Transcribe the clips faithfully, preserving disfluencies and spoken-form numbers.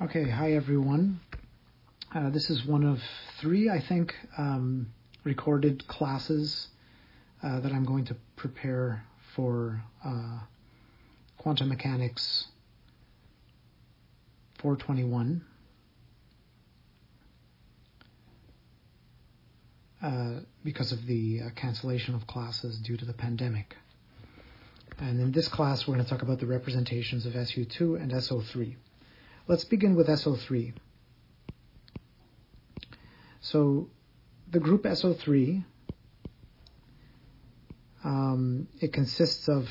Okay, hi everyone. Uh, this is one of three, I think, um, recorded classes uh, that I'm going to prepare for uh, Quantum Mechanics four twenty-one. Uh, because of the uh, cancellation of classes due to the pandemic. And in this class, we're going to talk about the representations of S U two and S O three. Let's begin with S O three. So the group S O three, um, it consists of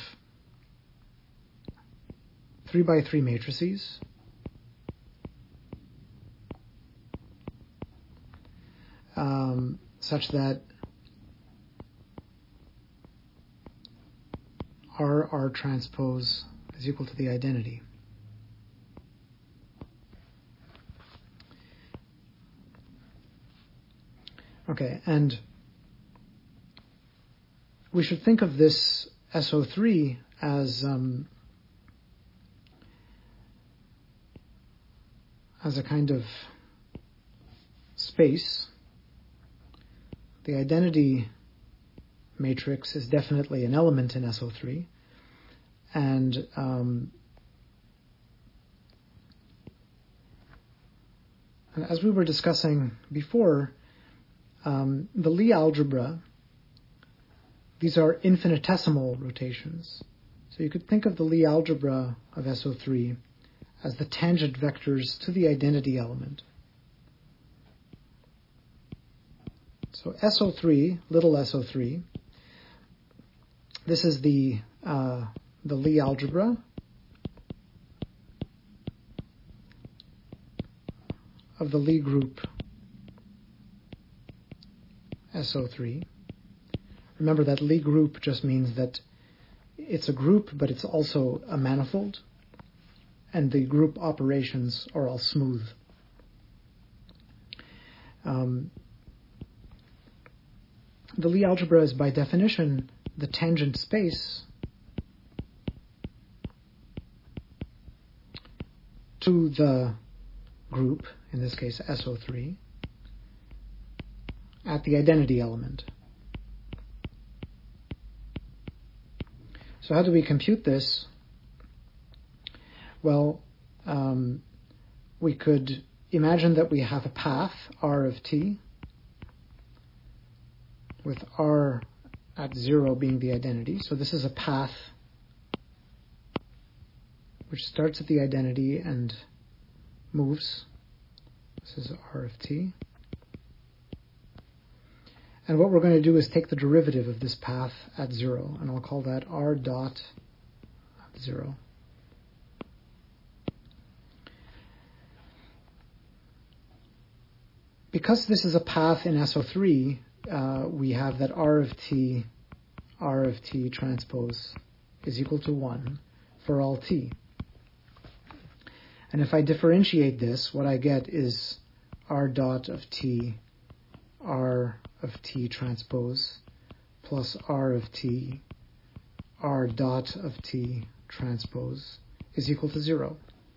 three by three matrices. Um, such that R R transpose is equal to the identity. Okay, and we should think of this S O three as um, as a kind of space. The identity matrix is definitely an element in S O three, and um, as we were discussing before, um, the Lie algebra, these are infinitesimal rotations. So you could think of the Lie algebra of S O three as the tangent vectors to the identity element. So S O three, little S O three, this is the uh, the Lie algebra of the Lie group S O three. Remember that Lie group just means that it's a group, but it's also a manifold, and the group operations are all smooth. Um, the Lie algebra is by definition the tangent space to the group, in this case S O three, at the identity element. So how do we compute this? Well, um, we could imagine that we have a path, R of t, with R at zero being the identity. So this is a path which starts at the identity and moves. This is R of t. And what we're going to do is take the derivative of this path at zero, and I'll call that R dot at zero. Because this is a path in S O three, uh, we have that R of t, R of t transpose is equal to one for all t. And if I differentiate this, what I get is R dot of t, R of t transpose, plus R of t, R dot of t transpose is equal to zero.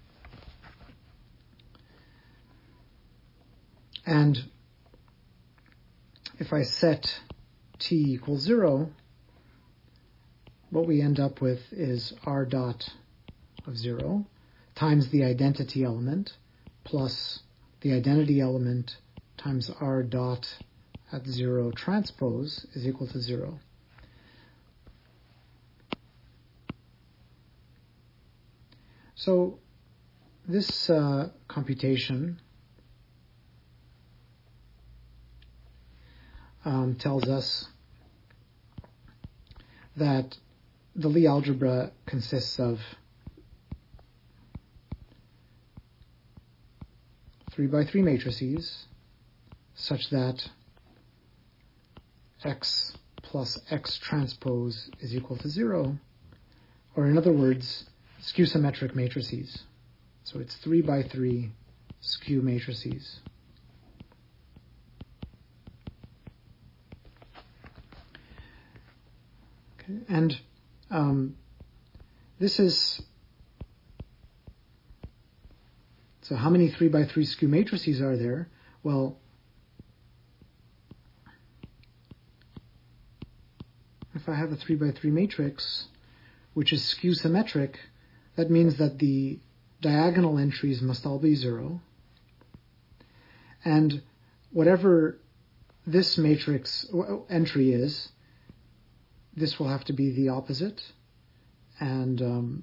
And if I set t equals zero, what we end up with is R dot of zero times the identity element plus the identity element times R dot at zero transpose is equal to zero. So this uh, computation um, tells us that the Lie algebra consists of three by three matrices such that X plus X transpose is equal to zero, or in other words, skew-symmetric matrices. So it's three by three skew matrices. Okay. And um, this is So how many three by three skew matrices are there? Well, if I have a three by three matrix, which is skew symmetric, that means that the diagonal entries must all be zero. And whatever this matrix entry is, this will have to be the opposite. And um,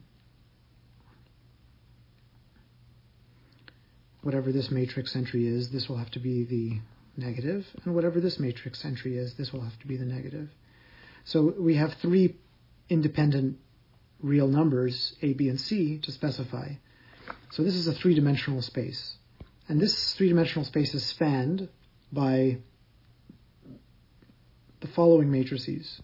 whatever this matrix entry is, this will have to be the negative. And whatever this matrix entry is, this will have to be the negative. So we have three independent real numbers, A, B, and C, to specify. So this is a three-dimensional space. And this three-dimensional space is spanned by the following matrices.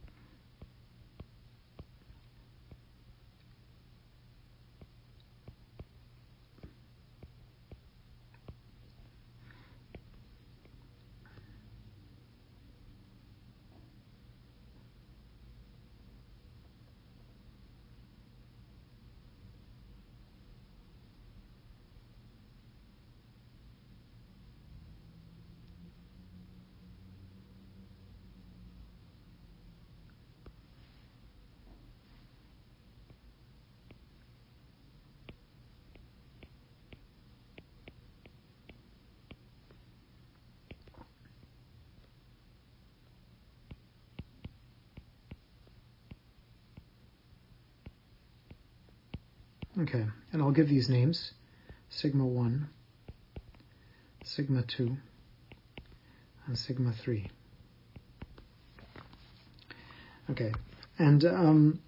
Okay, and I'll give these names: sigma one, sigma two, and sigma three. Okay, and um,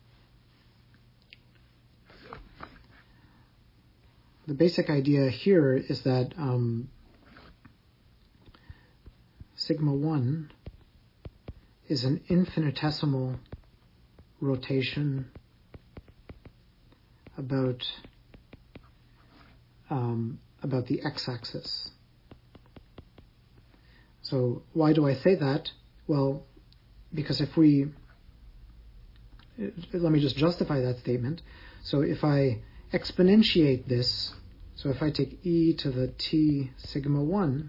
the basic idea here is that um, sigma one is an infinitesimal rotation about um, about the x-axis. So why do I say that? Well, because if we, let me just justify that statement. So if I exponentiate this, so if I take e to the t sigma one,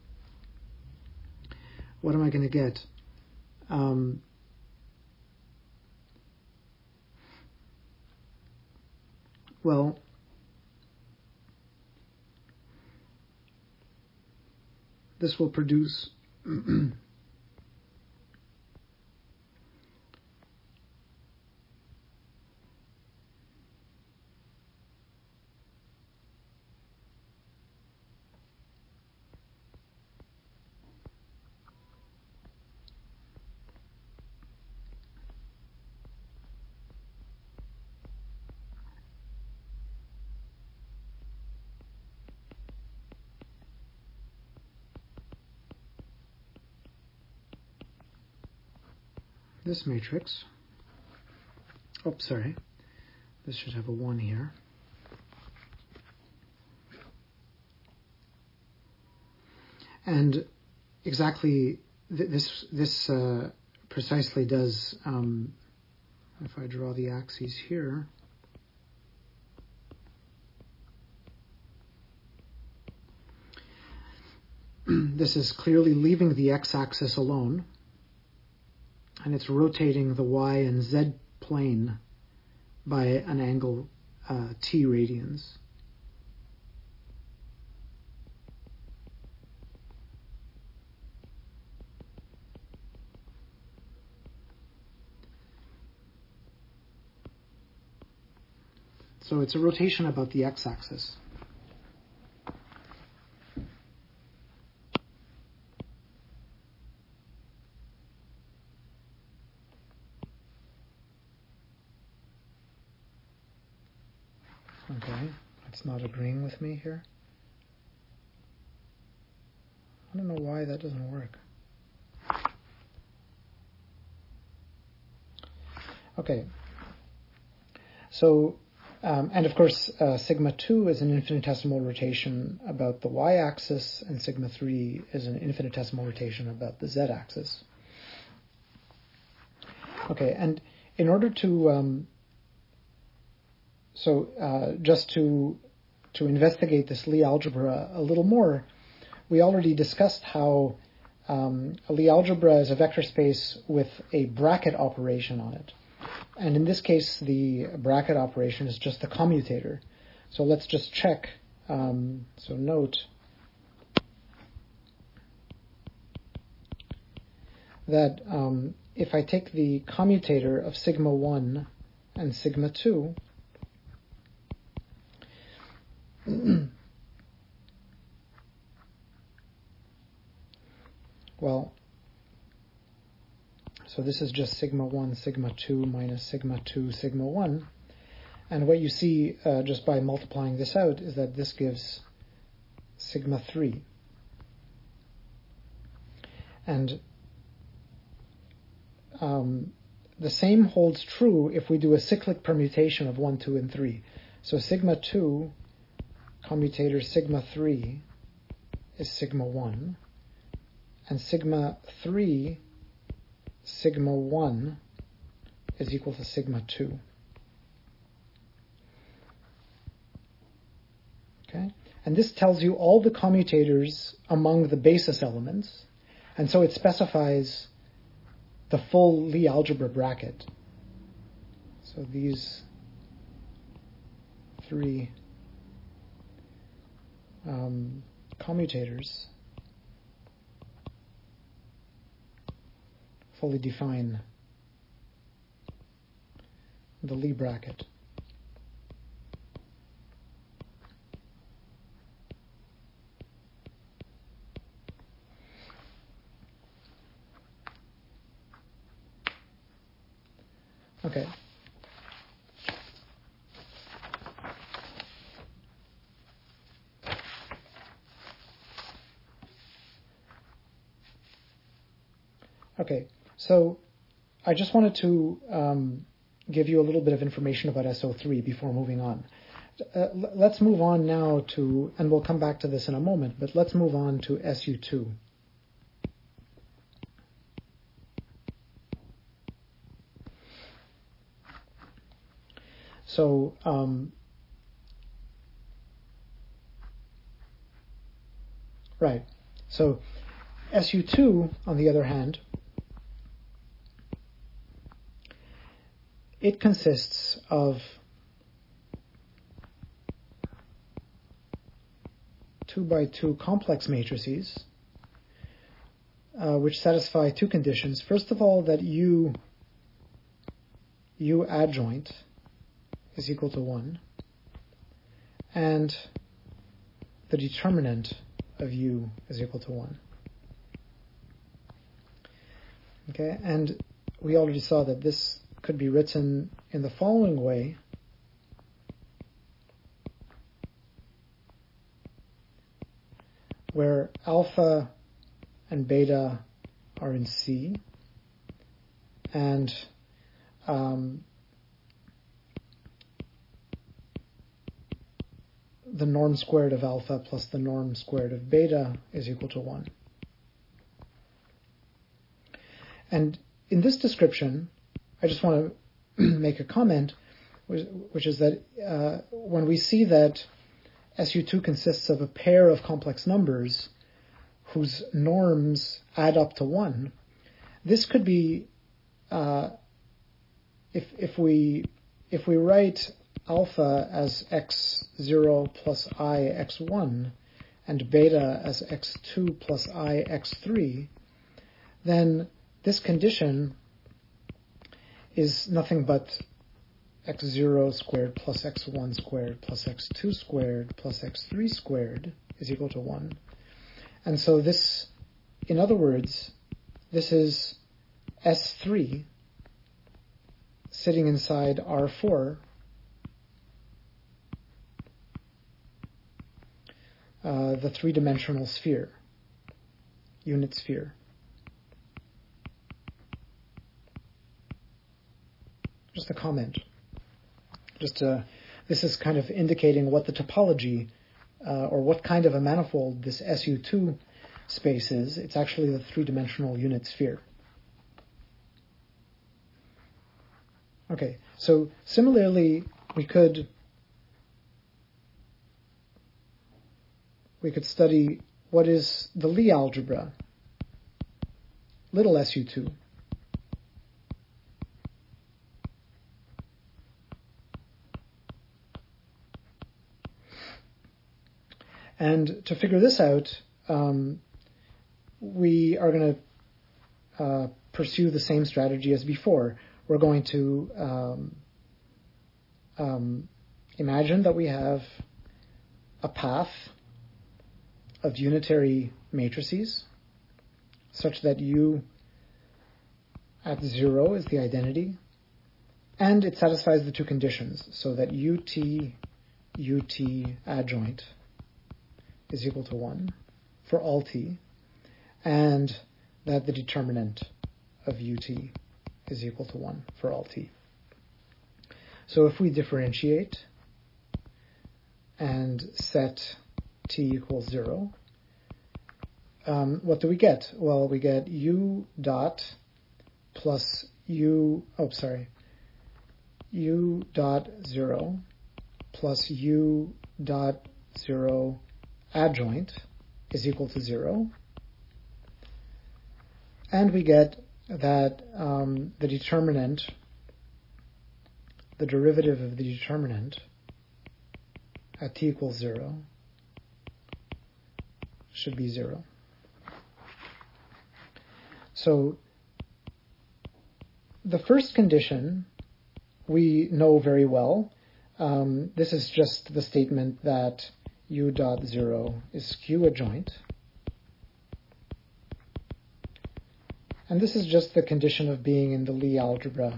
what am I going to get? Um, well, this will produce this matrix. Oh, sorry. This should have a one here. And exactly th this this uh, precisely does, um, if I draw the axes here, this is clearly leaving the x-axis alone, and it's rotating the y and z plane by an angle uh, t radians. So it's a rotation about the x-axis. Okay, it's not agreeing with me here. I don't know why that doesn't work. Okay, so, um, and of course, uh, sigma two is an infinitesimal rotation about the y-axis, and sigma three is an infinitesimal rotation about the z-axis. Okay, and in order to, um, so uh, just to to investigate this Lie algebra a little more, we already discussed how um, a Lie algebra is a vector space with a bracket operation on it. And in this case, the bracket operation is just the commutator. So let's just check. Um, so note that um, if I take the commutator of sigma one and sigma two, well, so this is just sigma one, sigma two minus sigma two, sigma one. And what you see uh, just by multiplying this out is that this gives sigma three. And um, the same holds true if we do a cyclic permutation of one, two, and three. So sigma two, commutator sigma three, is sigma one. And sigma three, sigma one, is equal to sigma two. Okay? And this tells you all the commutators among the basis elements, and so it specifies the full Lie algebra bracket. So these three um, commutators fully define the Lie bracket. Okay. Okay, so I just wanted to um, give you a little bit of information about S O three before moving on. Uh, l- let's move on now to, and we'll come back to this in a moment, but let's move on to S U two. So, um, right. So, S U two, on the other hand, it consists of two by two complex matrices, uh, which satisfy two conditions. First of all, that U, U adjoint is equal to one, and the determinant of U is equal to one. Okay, and we already saw that this could be written in the following way. Where alpha and beta are in C, and um, the norm squared of alpha plus the norm squared of beta is equal to one. And in this description, I just want to make a comment, which, which is that uh, when we see that S U two consists of a pair of complex numbers whose norms add up to one, this could be, uh, if if we if we write alpha as x zero plus I x one and beta as x two plus I x three, then this condition is nothing but x zero squared plus x one squared plus x two squared plus x three squared is equal to one. And so this, in other words, this is S three sitting inside R four, uh, the three-dimensional sphere, unit sphere. Just a comment. Just uh, this is kind of indicating what the topology uh, or what kind of a manifold this S U two space is. It's actually the three-dimensional unit sphere. Okay, so similarly, we could we could study what is the Lie algebra, little S U two. And to figure this out, um, we are going to uh, pursue the same strategy as before. We're going to um, um, imagine that we have a path of unitary matrices such that U at zero is the identity, and it satisfies the two conditions, so that ut, ut adjoint is equal to one for all t, and that the determinant of ut is equal to one for all t. So if we differentiate and set t equals zero, um, what do we get? Well, we get u dot plus u, oh, sorry, u dot zero plus u dot zero adjoint is equal to zero. And we get that um, the determinant, the derivative of the determinant at t equals zero should be zero. So the first condition we know very well. Um, this is just the statement that u dot zero is skew adjoint. And this is just the condition of being in the Lie algebra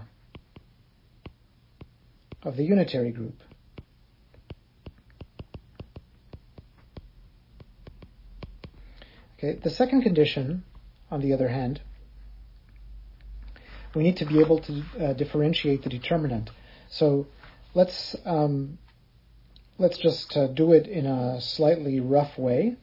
of the unitary group. Okay, the second condition, on the other hand, we need to be able to uh, differentiate the determinant. So let's um, let's just uh, do it in a slightly rough way.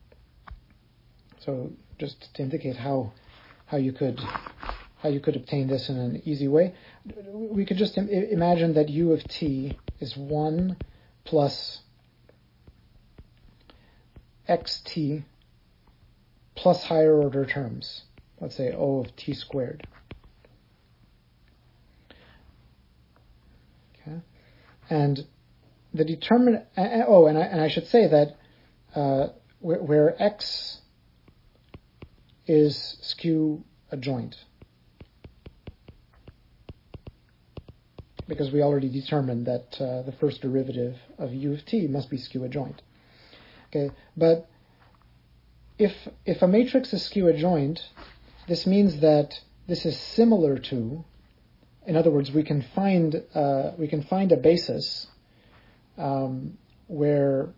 So just to indicate how how you could how you could obtain this in an easy way, we could just im- imagine that u of t is one plus xt plus higher order terms. Let's say O of t squared. Okay, and the determinant. Uh, oh, and I, and I should say that uh, where, where x is skew adjoint, because we already determined that uh, the first derivative of u of t must be skew adjoint. Okay, but if if a matrix is skew adjoint, this means that this is similar to. In other words, we can find uh, we can find a basis um, where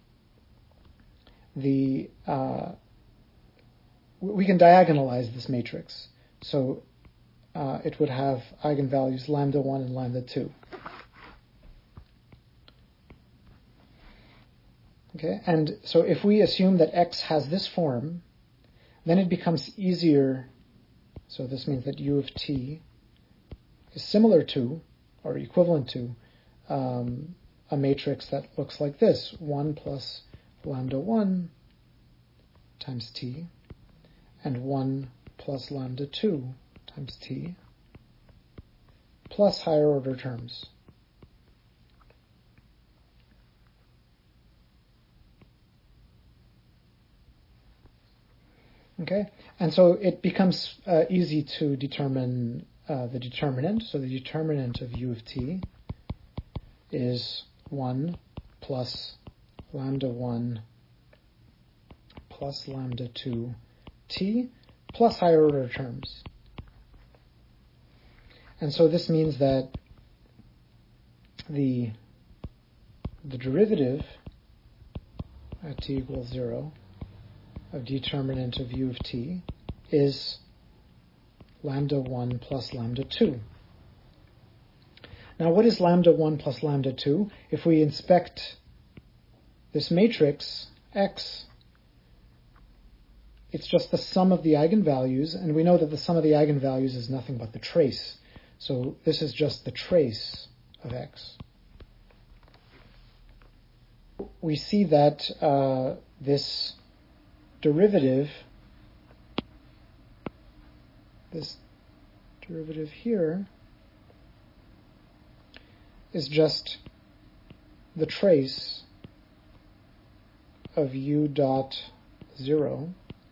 the uh, we can diagonalize this matrix. So uh, it would have eigenvalues lambda one and lambda two. Okay, and so if we assume that x has this form, then it becomes easier. So this means that u of t is similar to, or equivalent to, um, a matrix that looks like this: one plus lambda one times t, and one plus lambda two times t, plus higher order terms. Okay, and so it becomes uh, easy to determine uh, the determinant. So the determinant of u of t is one plus lambda one plus lambda two t plus higher order terms. And so this means that the the derivative at t equals zero of determinant of u of t is lambda one plus lambda two. Now, what is lambda one plus lambda two? If we inspect this matrix X, it's just the sum of the eigenvalues, and we know that the sum of the eigenvalues is nothing but the trace. So this is just the trace of X. We see that uh, this derivative, this derivative here, is just the trace of u dot zero.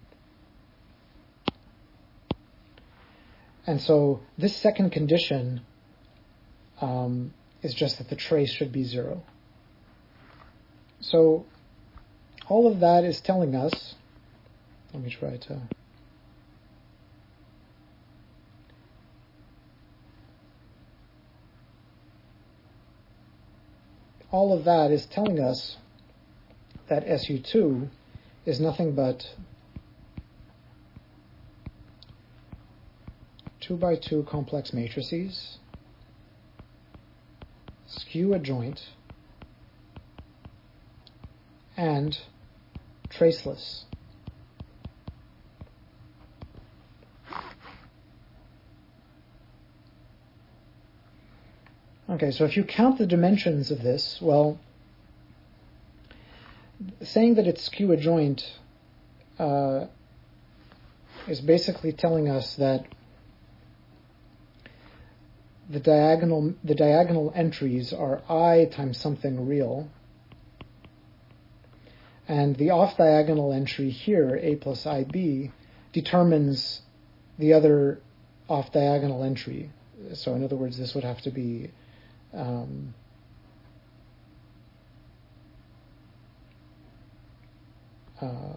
And so this second condition um, is just that the trace should be zero. So all of that is telling us, let me try to all of that is telling us that S U two is nothing but two by two complex matrices, skew adjoint, and traceless. Okay, so if you count the dimensions of this, well, saying that it's skew adjoint uh, is basically telling us that the diagonal the diagonal entries are I times something real, and the off-diagonal entry here, A plus I B, determines the other off-diagonal entry. So in other words, this would have to be um, uh,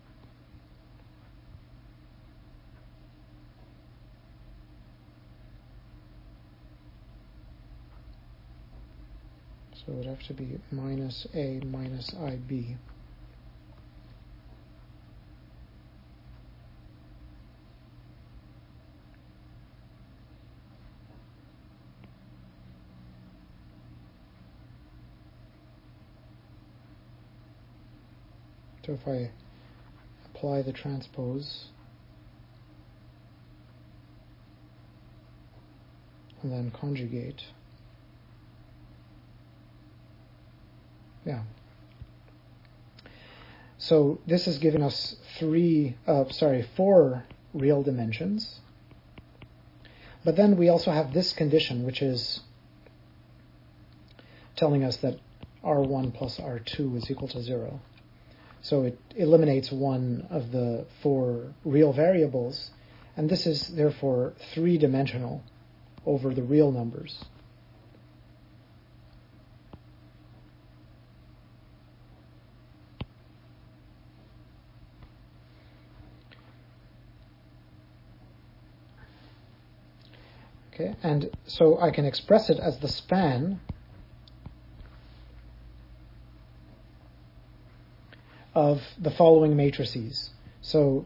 so it would have to be minus A minus I B. So if I apply the transpose and then conjugate, yeah. So this is giving us three, uh, sorry, four real dimensions. But then we also have this condition, which is telling us that R one plus R two is equal to zero. So it eliminates one of the four real variables, and this is therefore three-dimensional over the real numbers. Okay, and so I can express it as the span of the following matrices. So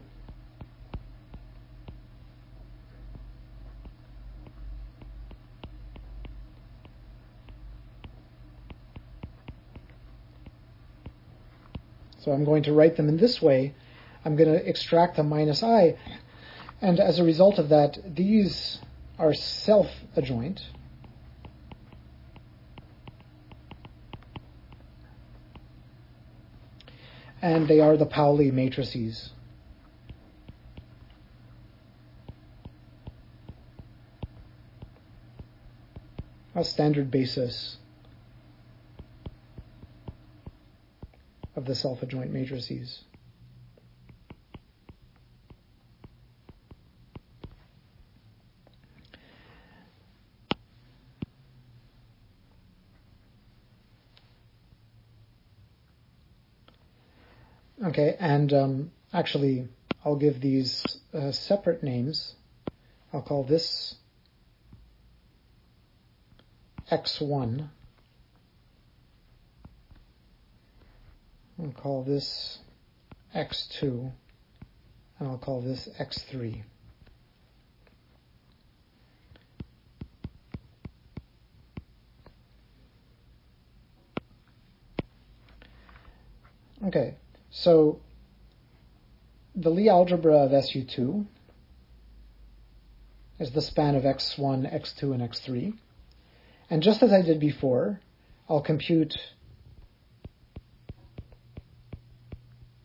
So I'm going to write them in this way. I'm going to extract the minus I, and as a result of that, these are self-adjoint. And they are the Pauli matrices. A standard basis of the self-adjoint matrices. Okay, and um, actually, I'll give these uh, separate names. I'll call this X one. I'll call this X two, and I'll call this X three. Okay, so the Lie algebra of S U two is the span of X one, X two, and X three. And just as I did before, I'll compute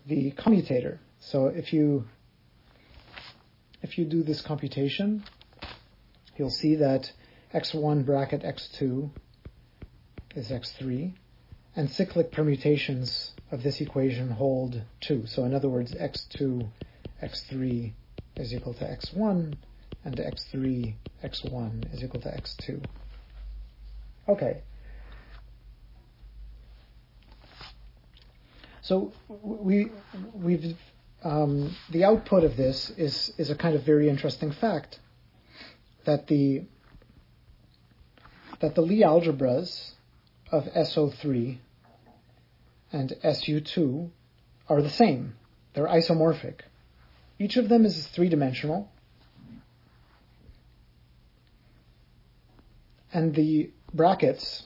the commutator. So if you if you do this computation, you'll see that x one bracket x two is x three, and cyclic permutations of this equation hold two. So in other words, x two, x three is equal to x one, and x three, x one is equal to x two. Okay. So we we've um, the output of this is is a kind of very interesting fact that the that the Lie algebras of S O three and S U two are the same. They're isomorphic. Each of them is three-dimensional, and the brackets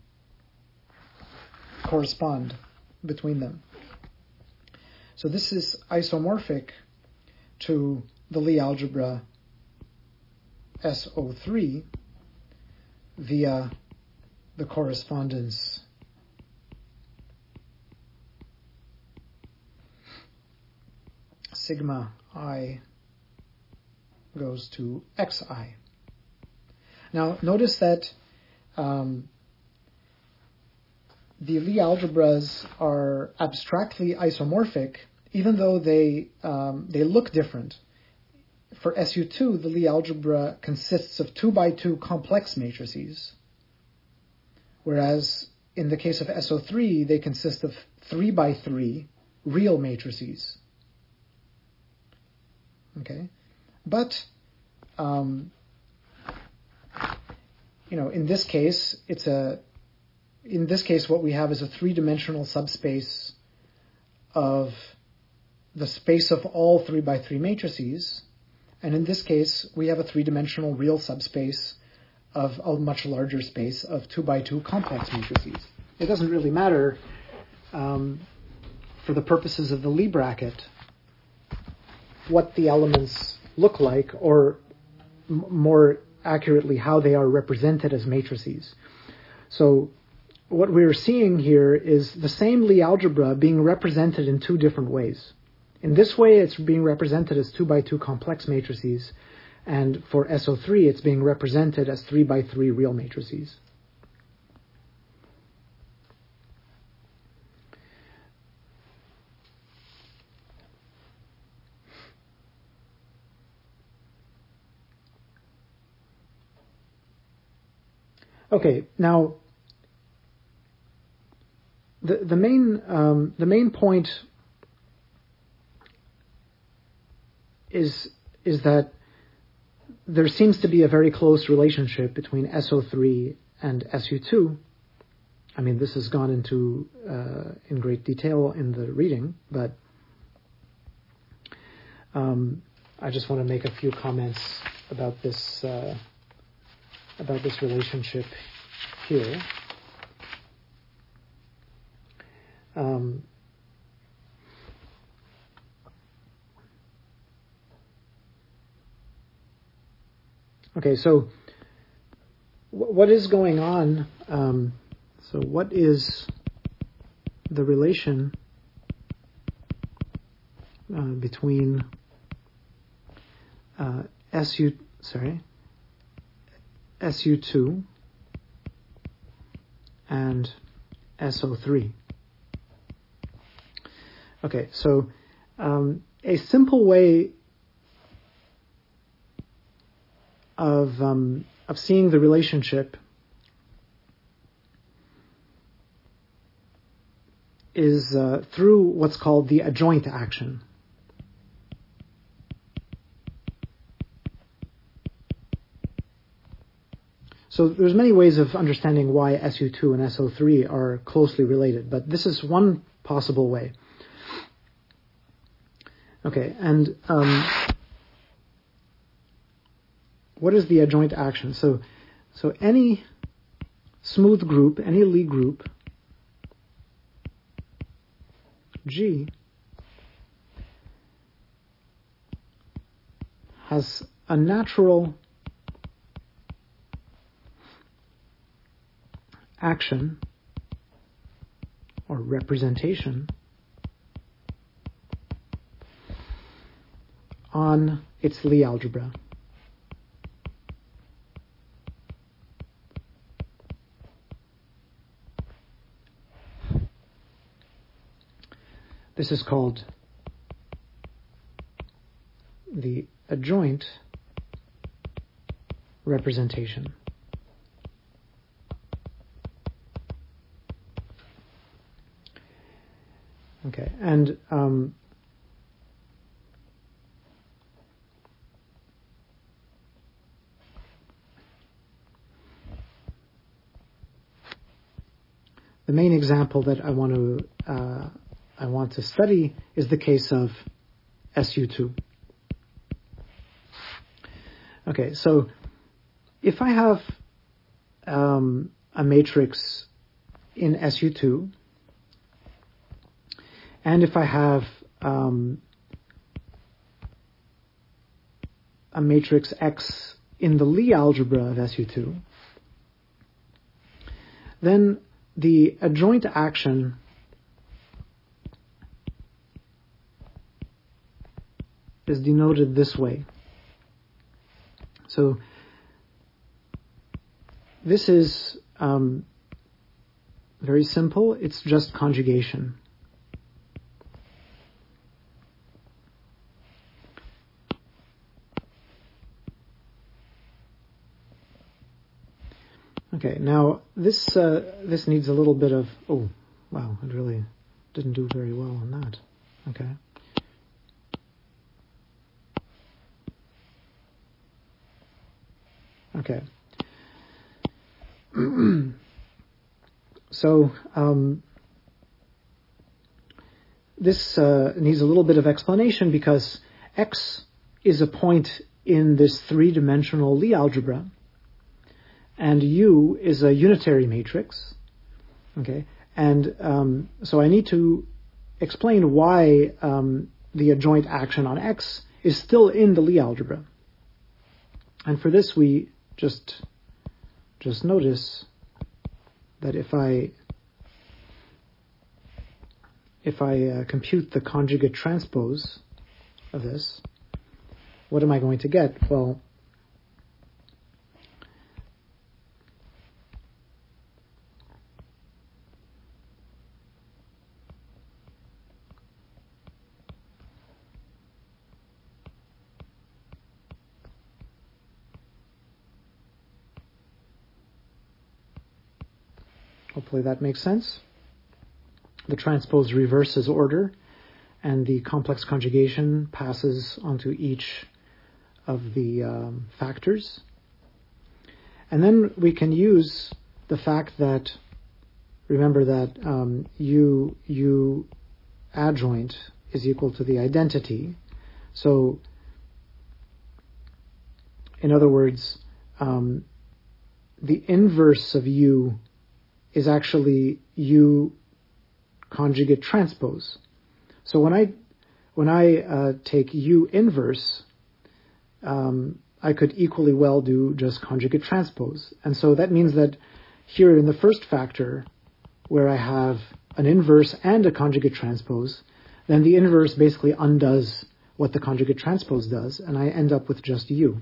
correspond between them. So this is isomorphic to the Lie algebra S O three via the correspondence sigma I goes to xi. Now notice that um, the Lie algebras are abstractly isomorphic, even though they um, they look different. For S U two, the Lie algebra consists of two by two complex matrices, whereas in the case of S O three, they consist of three by three real matrices. Okay, but um, you know, in this case, it's a in this case, what we have is a three-dimensional subspace of the space of all three by three matrices, and in this case, we have a three-dimensional real subspace of a much larger space of two by two complex matrices. It doesn't really matter um, for the purposes of the Lie bracket what the elements look like, or m- more accurately, how they are represented as matrices. So what we're seeing here is the same Lie algebra being represented in two different ways. In this way, it's being represented as two by two complex matrices, and for S O three, it's being represented as three by three real matrices. Okay, now the the main um, the main point is is that there seems to be a very close relationship between S O three and S U two. I mean, this has gone into uh, in great detail in the reading, but um, I just want to make a few comments about this uh, about this relationship here. Um, okay, so w- what is going on? Um, so what is the relation uh, between uh, S U sorry S U two and S O three? Okay, so um, a simple way of um, of seeing the relationship is uh, through what's called the adjoint action. So there's many ways of understanding why S U two and S O three are closely related, but this is one possible way. Okay, and um, what is the adjoint action? So, so any smooth group, any Lie group, G, has a natural action or representation on its Lie algebra. This is called the adjoint representation. Okay, and um, the main example that I want to uh, I want to study is the case of S U two. Okay, so if I have um, a matrix in S U two, and if I have um, a matrix X in the Lie algebra of S U two, then the adjoint action is denoted this way. So this is um, very simple. It's just conjugation. Okay, now this uh, this needs a little bit of, oh, wow, it really didn't do very well on that. Okay. Okay. So um, this uh, needs a little bit of explanation because X is a point in this three-dimensional Lie algebra, and U is a unitary matrix. Okay, and um, so I need to explain why um, the adjoint action on X is still in the Lie algebra. And for this, we just just notice that if I if I uh, compute the conjugate transpose of this, what am I going to get? Well, hopefully that makes sense. The transpose reverses order, and the complex conjugation passes onto each of the um, factors. And then we can use the fact that, remember that um, U, U adjoint is equal to the identity. So, in other words, um, the inverse of U is actually U conjugate transpose. So when I when I uh, take U inverse, um, I could equally well do just conjugate transpose. And so that means that here in the first factor, where I have an inverse and a conjugate transpose, then the inverse basically undoes what the conjugate transpose does, and I end up with just U.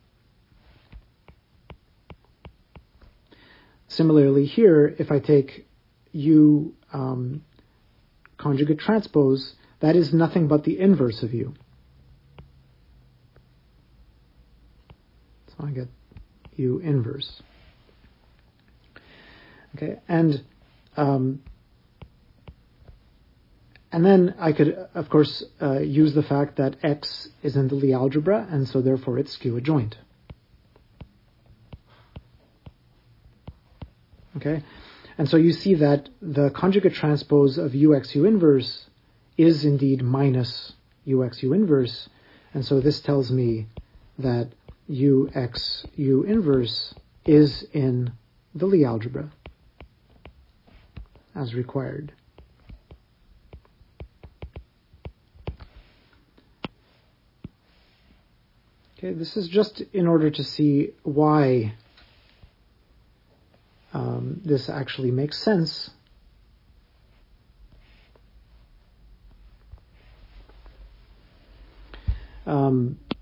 Similarly here, if I take U um, conjugate transpose, that is nothing but the inverse of U. So I get U inverse. Okay, and um, and then I could, of course, uh, use the fact that X is in the Lie algebra, and so therefore it's skew adjoint. Okay, and so you see that the conjugate transpose of U X U inverse is indeed minus U X U inverse, and so this tells me that U X U inverse is in the Lie algebra as required. Okay, this is just in order to see why um, this actually makes sense. Um,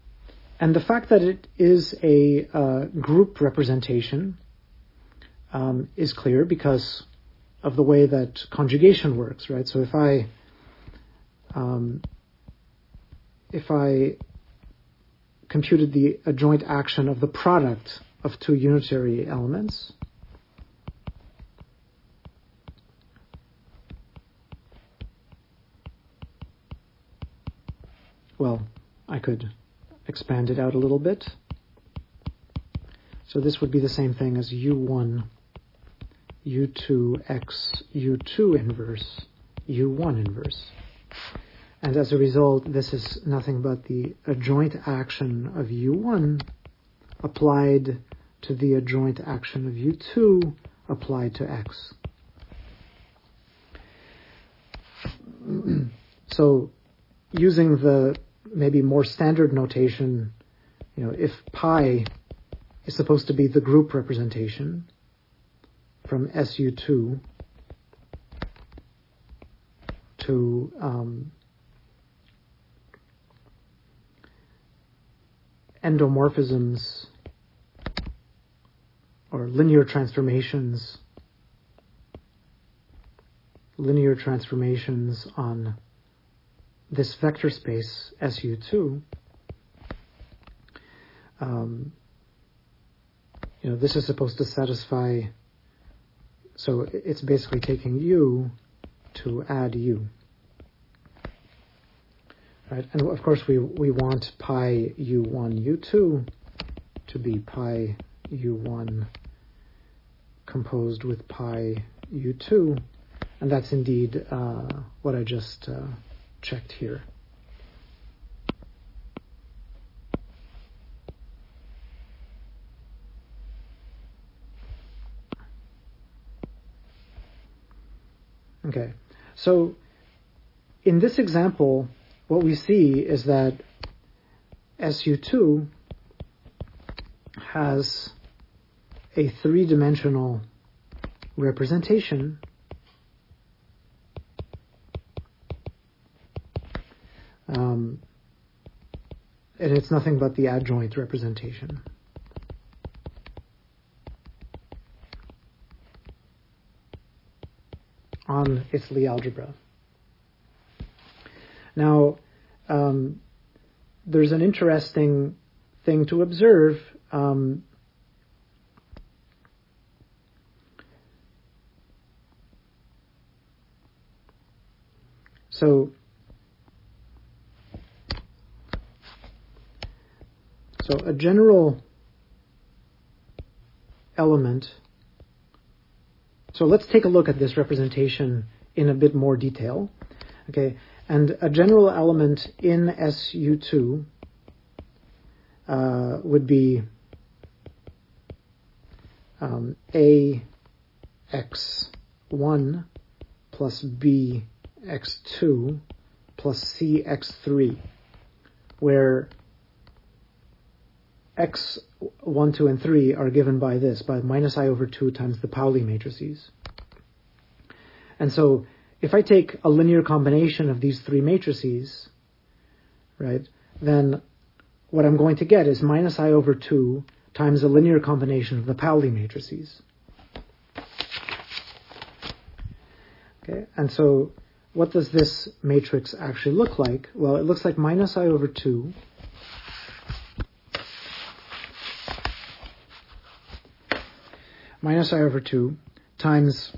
And the fact that it is a uh, group representation um, is clear because of the way that conjugation works, right? So if I um, if I computed the adjoint action of the product of two unitary elements, well, I could expand it out a little bit. So this would be the same thing as U one, U two x U two inverse, U one inverse. And as a result, this is nothing but the adjoint action of U one applied to the adjoint action of U two applied to X. So using the maybe more standard notation, you know, if pi is supposed to be the group representation from S U two to um, endomorphisms or linear transformations, linear transformations on this vector space S U two, um, you know, this is supposed to satisfy, so it's basically taking U to add U. Right? And of course we, we want pi U one, U two to be pi U one composed with pi U two, and that's indeed uh, what I just uh, checked here. Okay, so in this example, what we see is that S U two has a three-dimensional representation um, and it's nothing but the adjoint representation. On its Lie algebra. Now, um, there's an interesting thing to observe. Um, so, so a general element. So let's take a look at this representation in a bit more detail. Okay, and a general element in S U two uh, would be um, A x one plus B x two plus C x three, where x one, two, and three are given by this, by minus I over two times the Pauli matrices. And so if I take a linear combination of these three matrices, right, then what I'm going to get is minus I over two times a linear combination of the Pauli matrices. Okay, and so what does this matrix actually look like? Well, it looks like minus I over two minus I over two times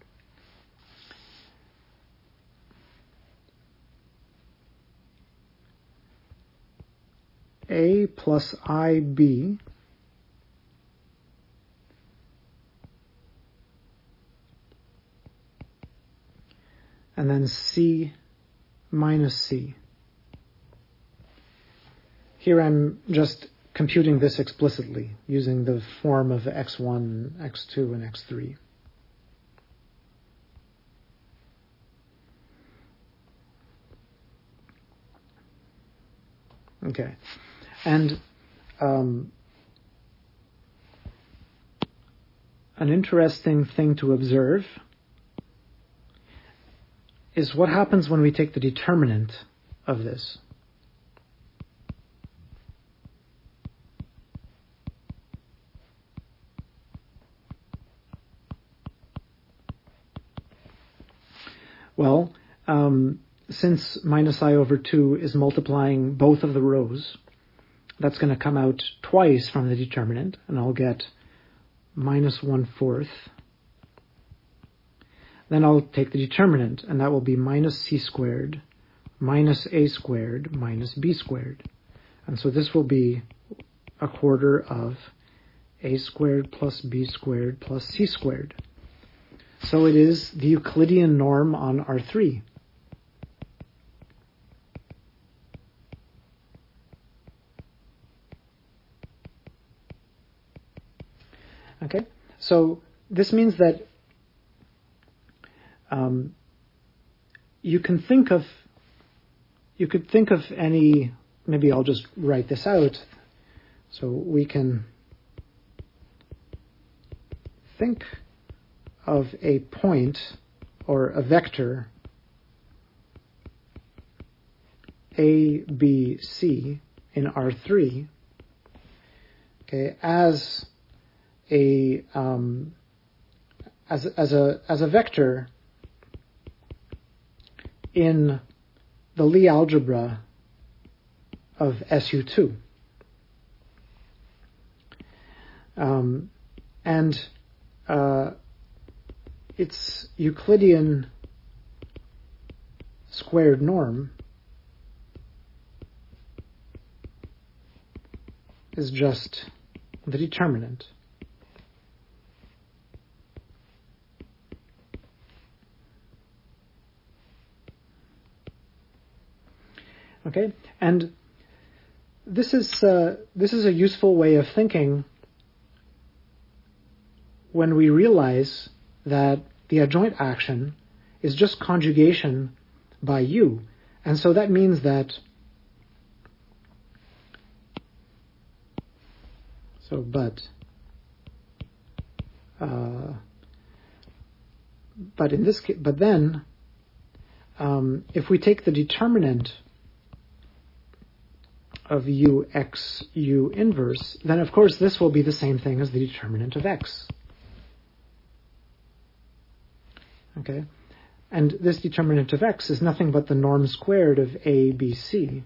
A plus I B and then C minus C. Here I'm just computing this explicitly using the form of x one, x two, and x three. Okay, and um, an interesting thing to observe is what happens when we take the determinant of this. Well, um, since minus I over two is multiplying both of the rows, that's going to come out twice from the determinant, and I'll get minus one-fourth. Then I'll take the determinant, and that will be minus c squared minus a squared minus b squared. And so this will be a quarter of a squared plus b squared plus c squared. So it is the Euclidean norm on R three. Okay, so this means that um, you can think of you could think of any. Maybe I'll just write this out, so we can think of a point or a vector A, B, C in R three, okay, as a um, as as a as a vector in the Lie algebra of S U two, um, and uh, its Euclidean squared norm is just the determinant. Okay, and this is uh, this is a useful way of thinking when we realize that the adjoint action is just conjugation by U, and so that means that so but uh, but in this case, but then um, if we take the determinant of u x u inverse, then of course this will be the same thing as the determinant of x. Okay, and this determinant of x is nothing but the norm squared of a, b, c,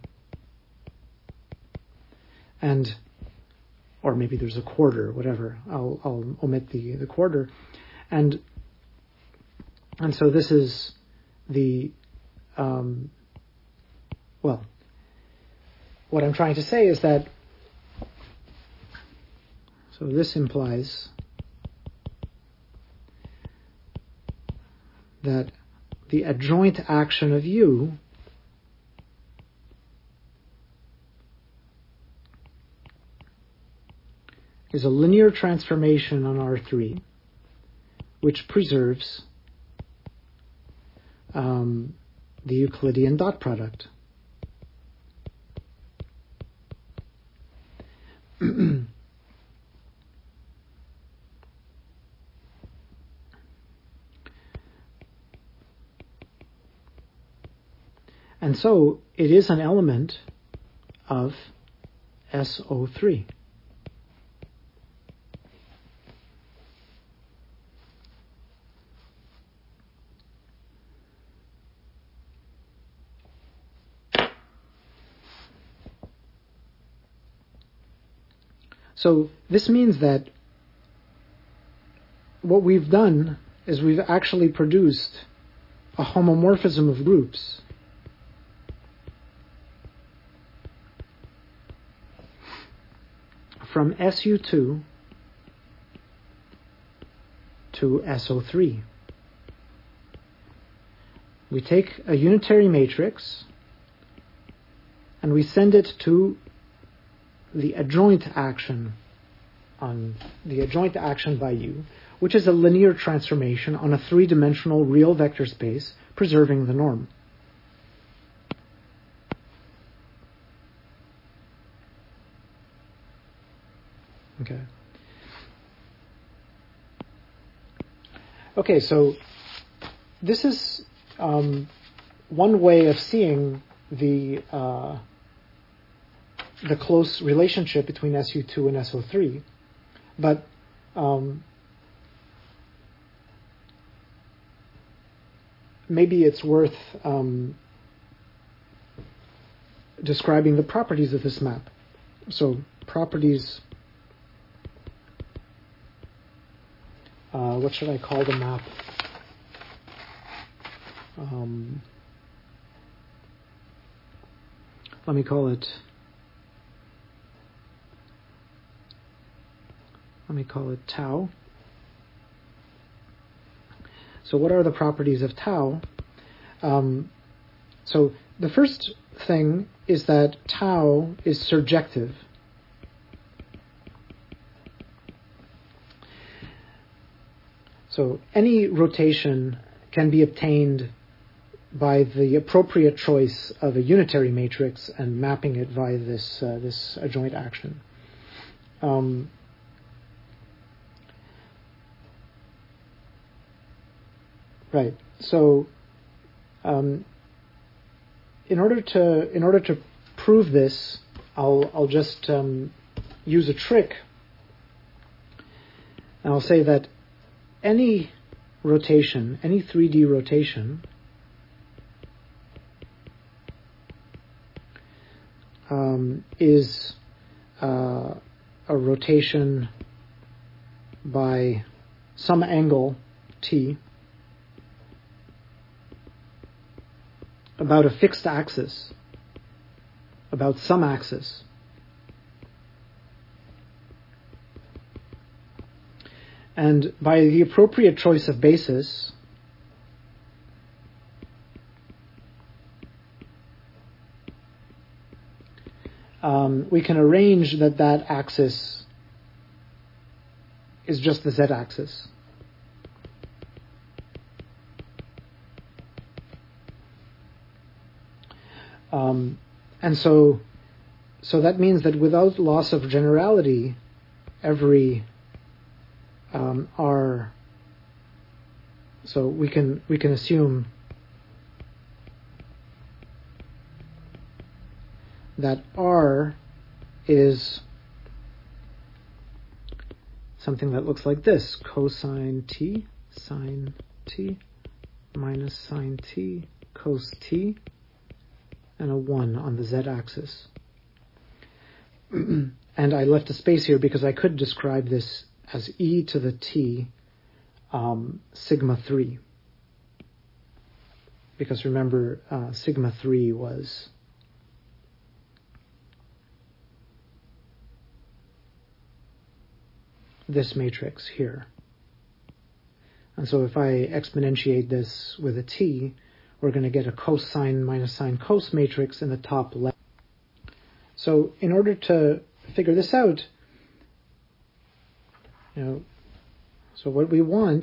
and or maybe there's a quarter, whatever. I'll, I'll omit the the quarter, and and so this is the um, well. What I'm trying to say is that, so this implies that the adjoint action of U is a linear transformation on R three, which preserves um, the Euclidean dot product. And so it is an element of S O three. So this means that what we've done is we've actually produced a homomorphism of groups from S U two to S O three. We take a unitary matrix and we send it to the adjoint action on the adjoint action by U, which is a linear transformation on a three-dimensional real vector space, preserving the norm. Okay. Okay, so this is um, one way of seeing the uh, the close relationship between S U two and S O three, but um, maybe it's worth um, describing the properties of this map. So properties, uh, what should I call the map? Um, let me call it, let me call it tau. So what are the properties of tau? Um, so the first thing is that tau is surjective. So any rotation can be obtained by the appropriate choice of a unitary matrix and mapping it via this uh, this adjoint action. Um, right. So, um, in order to in order to prove this, I'll I'll just um, use a trick, and I'll say that any rotation, any three D rotation, um, is uh, a rotation by some angle t about a fixed axis, about some axis. And by the appropriate choice of basis, um, we can arrange that that axis is just the z-axis. Um, and so, so that means that without loss of generality, every um, r, so we can we can assume that r is something that looks like this: cosine t, sine t, minus sine t, cos t, and a one on the z-axis. And I left a space here because I could describe this as e to the t um, sigma three. Because remember, uh, sigma three was this matrix here. And so if I exponentiate this with a t, we're going to get a cosine minus sine cos matrix in the top left. So in order to figure this out, you know, so what we want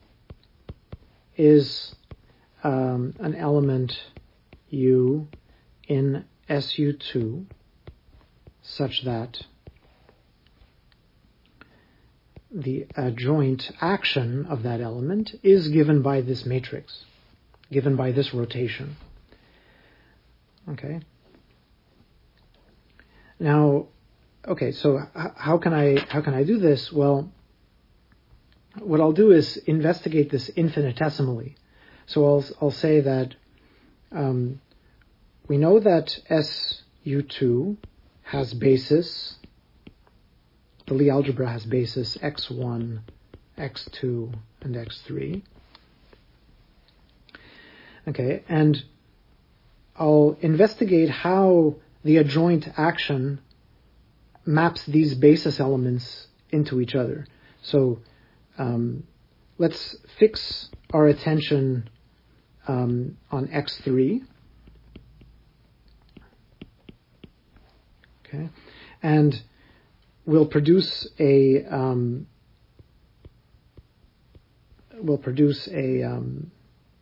is um, an element u in S U two such that the adjoint action of that element is given by this matrix, given by this rotation. Okay. Now, okay, so h- how can I how can I do this? Well, what I'll do is investigate this infinitesimally. So I'll I'll say that um, we know that S U two has basis. The Lie algebra has basis x one, x two, and x three. Okay, and I'll investigate how the adjoint action maps these basis elements into each other. So um, let's fix our attention um, on x three. Okay, and we'll produce a um, we'll produce a um,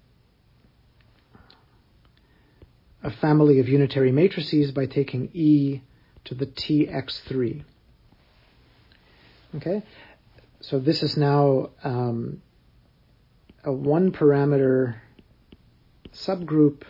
a family of unitary matrices by taking e to the t x three. Okay, so this is now um, a one-parameter subgroup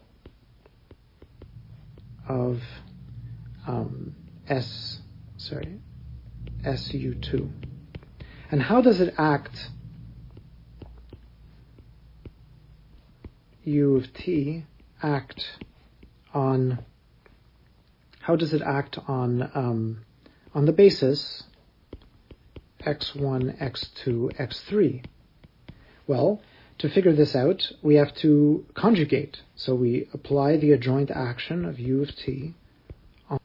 of um, S, sorry, S U two. And how does it act u of t act on, how does it act on, um, on the basis x one, x two, x three? Well, to figure this out, we have to conjugate. So we apply the adjoint action of u of t on.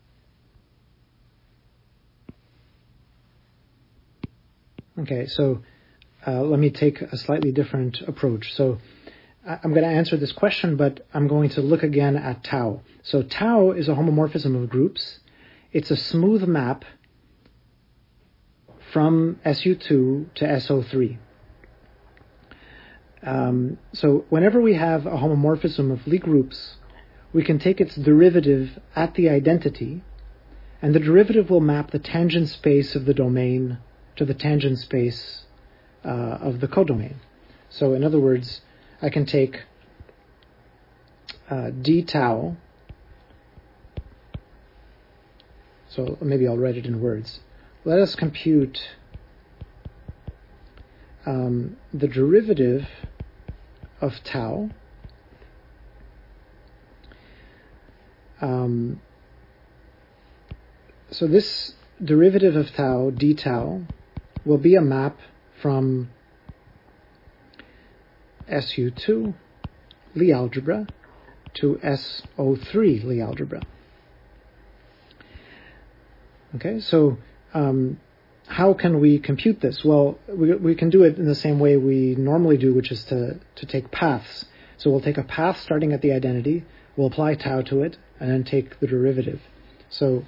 Okay, so uh, let me take a slightly different approach. So I'm going to answer this question, but I'm going to look again at tau. So tau is a homomorphism of groups. It's a smooth map from S U two to S O three. Um, so whenever we have a homomorphism of Lie groups, we can take its derivative at the identity, and the derivative will map the tangent space of the domain to the tangent space uh, of the codomain. So in other words, I can take uh, d tau, so maybe I'll write it in words. Let us compute um, the derivative of tau um, so this derivative of tau, d tau, will be a map from S U two Lie algebra to S O three Lie algebra. Okay, so um, how can we compute this? Well, we, we can do it in the same way we normally do, which is to, to take paths. So we'll take a path starting at the identity, we'll apply tau to it, and then take the derivative. So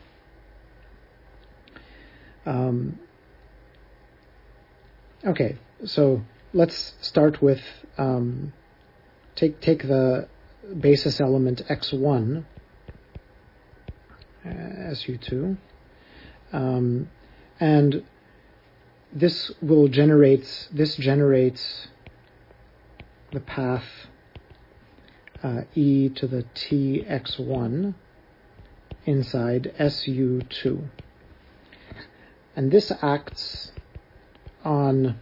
um, okay, so let's start with um, take take the basis element x one, uh, S U two, um, and this will generate this generates the path uh, e to the t x one inside S U two, and this acts on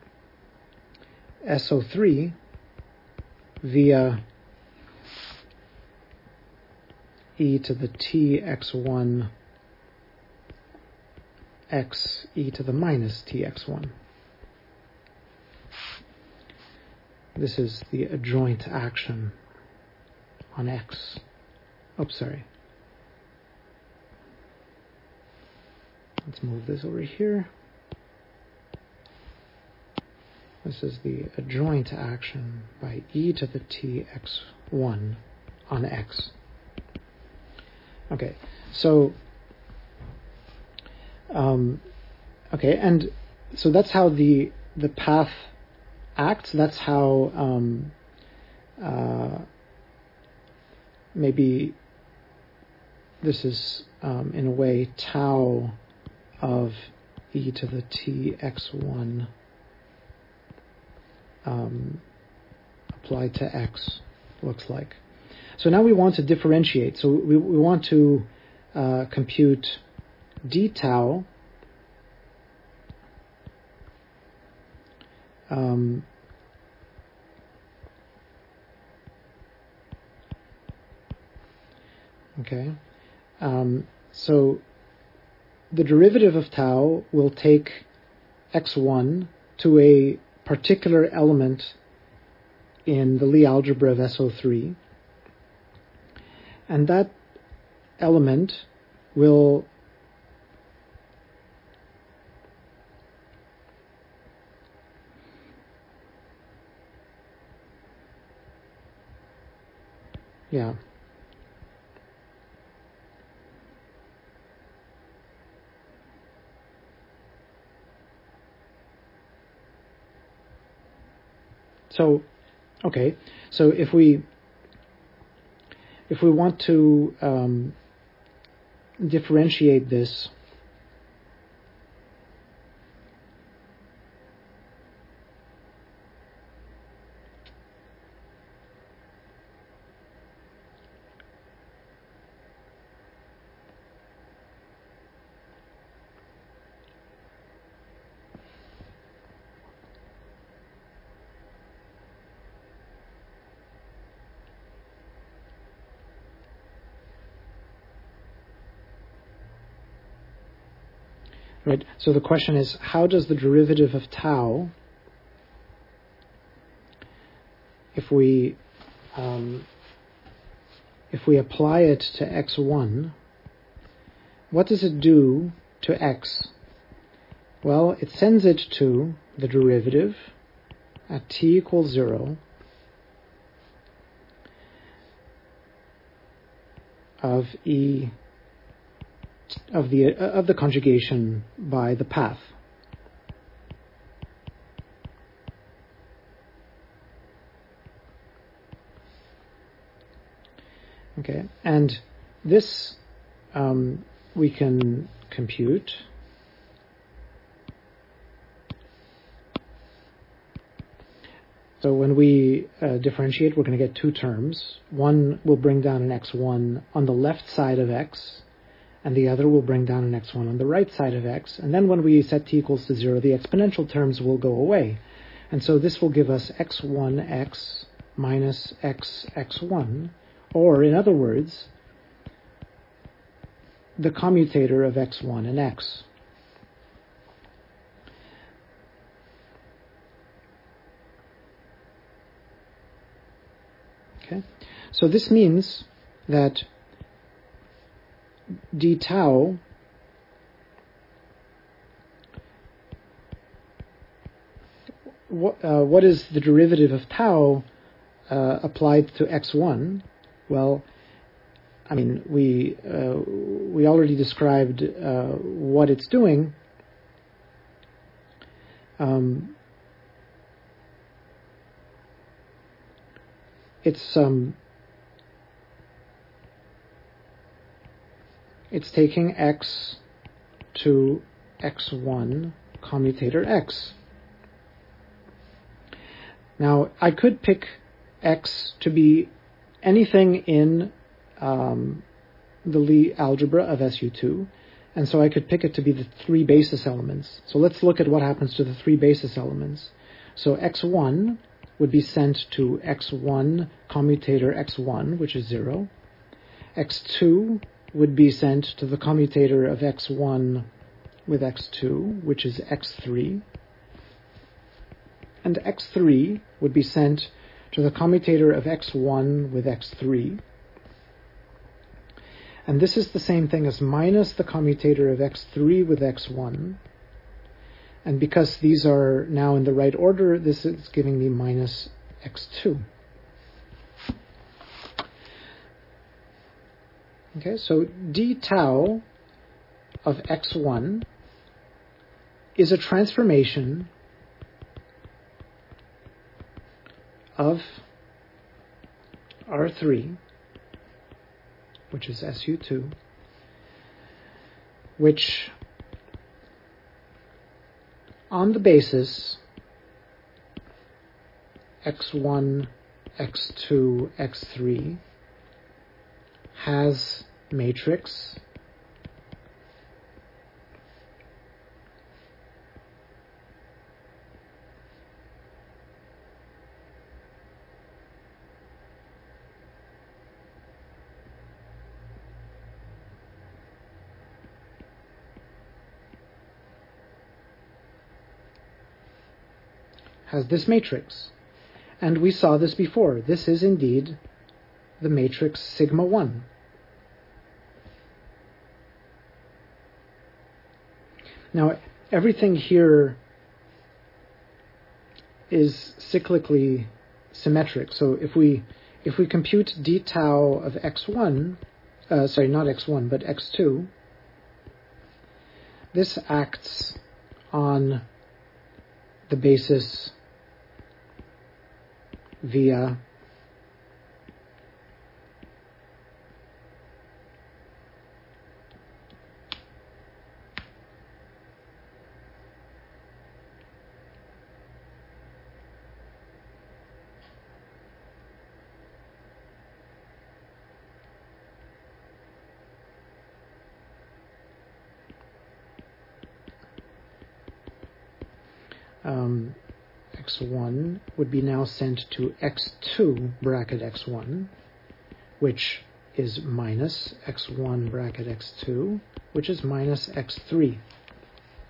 S O three via e to the t x one x e to the minus t x one. This is the adjoint action on x. Oops, sorry. Let's move this over here. This is the adjoint action by e to the t x one on x. Okay, so um, okay, and so that's how the the path acts. That's how um, uh, maybe this is um, in a way tau of e to the t x one um, applied to x looks like. So now we want to differentiate. So we, we want to uh, compute d tau um, okay. Um, so the derivative of tau will take x one to a particular element in the Lie algebra of S O three, and that element will yeah so okay so if we if we want to um, differentiate this, Right. So the question is, how does the derivative of tau, if we um, if we apply it to x one, what does it do to x? Well, it sends it to the derivative at t equals zero of e of the uh, of the conjugation by the path. Okay, and this um, we can compute. So when we uh, differentiate, we're going to get two terms. One will bring down an x one on the left side of x, and the other will bring down an x one on the right side of x. And then when we set t equals to zero, the exponential terms will go away. And so this will give us x one x minus x x one, or in other words, the commutator of x one and x. Okay, so this means that d tau what, uh, what is the derivative of tau uh, applied to x one? Well, I mean, we uh, we already described uh, what it's doing. Um, it's um, it's taking x to x one commutator x. Now, I could pick x to be anything in um, the Lie algebra of S U two, and so I could pick it to be the three basis elements. So let's look at what happens to the three basis elements. So x one would be sent to x one commutator x one, which is zero. x two would be sent to the commutator of x one with x two, which is x three. And x three would be sent to the commutator of x one with x three. And this is the same thing as minus the commutator of x three with x one. And because these are now in the right order, this is giving me minus x two. Okay, so d tau of x one is a transformation of R three, which is S U two, which on the basis x one, x two, x three has matrix has this matrix. And we saw this before. This is indeed the matrix sigma one. Now, everything here is cyclically symmetric. So if we if we compute d tau of x one, uh, sorry, not x one, but x two, this acts on the basis via um, x one would be now sent to x two bracket x one, which is minus x one bracket x two, which is minus x three.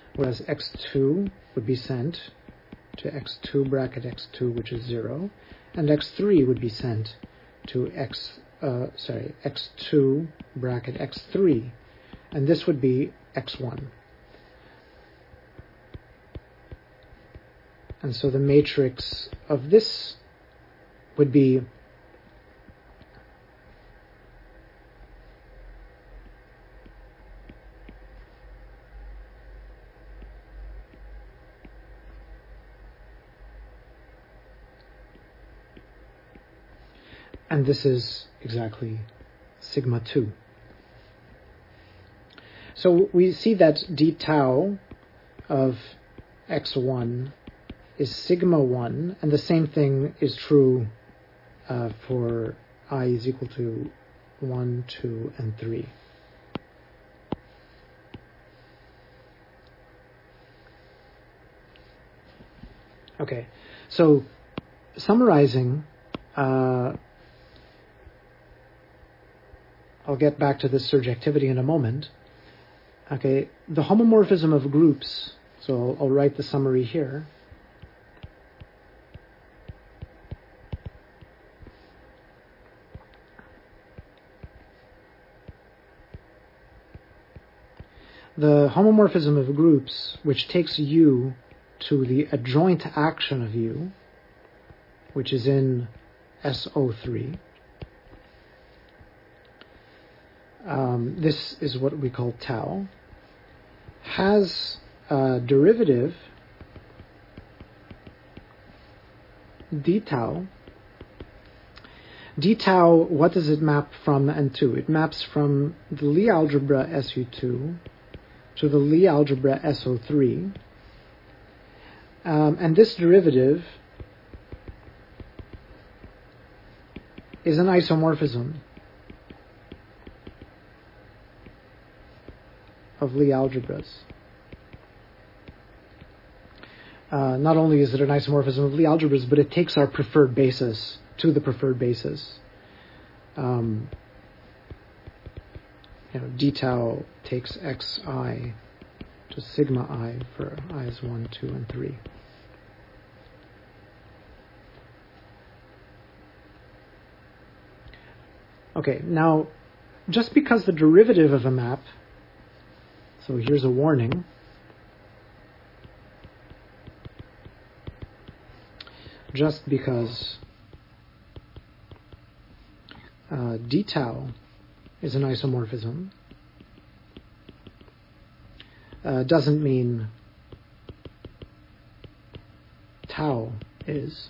whereas x two would be sent to x two bracket x two, which is zero, and x three would be sent to x, uh, sorry, x two bracket x three, and this would be x one. And so the matrix of this would be and this is exactly sigma two. So we see that d tau of x one is sigma one, and the same thing is true uh, for I is equal to one, two, and three. Okay, so summarizing, uh, I'll get back to this surjectivity in a moment. Okay, the homomorphism of groups, so I'll, I'll write the summary here. The homomorphism of groups, which takes U to the adjoint action of U, which is in S O three, um, this is what we call tau, has a derivative d tau. D tau, what does it map from and to? It maps from the Lie algebra S U two to the Lie algebra S O three. Um, and this derivative is an isomorphism of Lie algebras. Uh, not only is it an isomorphism of Lie algebras, but it takes our preferred basis to the preferred basis. Um, you know, d tau takes xi to sigma I for i's one, two, and three. Okay, now, just because the derivative of a map, so here's a warning, just because uh, d tau is an isomorphism, uh, doesn't mean tau is.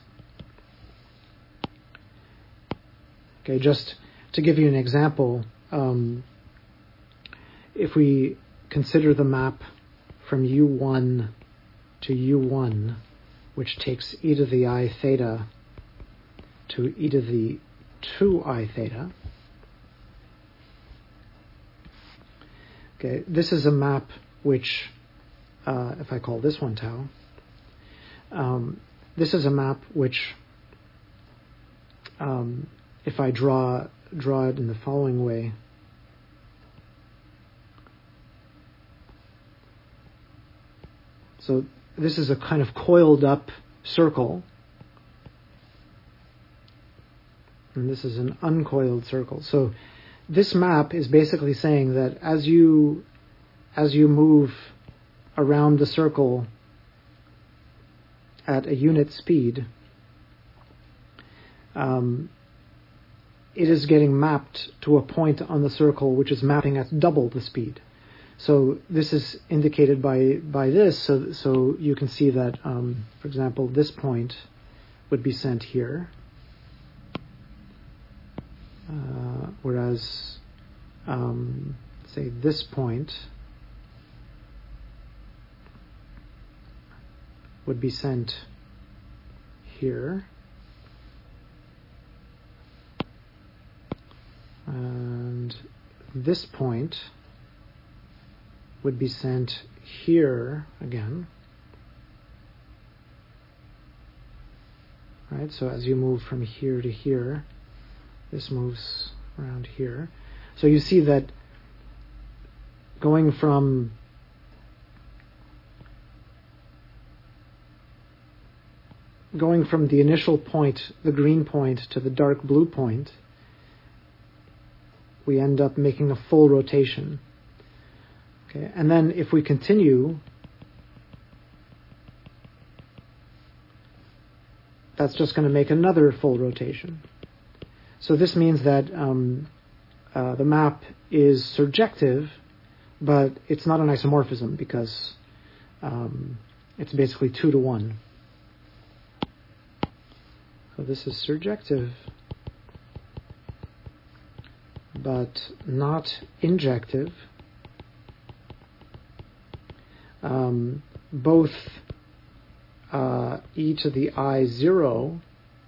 Okay, just to give you an example, um, if we consider the map from U one to U one, which takes e to the I theta to e to the two I theta. Okay, this is a map which, uh, if I call this one tau, um, this is a map which, um, if I draw draw it in the following way, so this is a kind of coiled up circle, and this is an uncoiled circle. So this map is basically saying that as you as you move around the circle at a unit speed, um, it is getting mapped to a point on the circle which is mapping at double the speed. So this is indicated by by this, so so you can see that, um, for example, this point would be sent here, uh, whereas, um, say, this point would be sent here, and this point would be sent here again. Right, so as you move from here to here, this moves around here. So you see that going from going from the initial point, the green point, to the dark blue point, we end up making a full rotation. Okay, and then if we continue, that's just going to make another full rotation. So this means that um, uh, the map is surjective, but it's not an isomorphism because um, it's basically two to one. So this is surjective, but not injective. Um, both uh, e to the I zero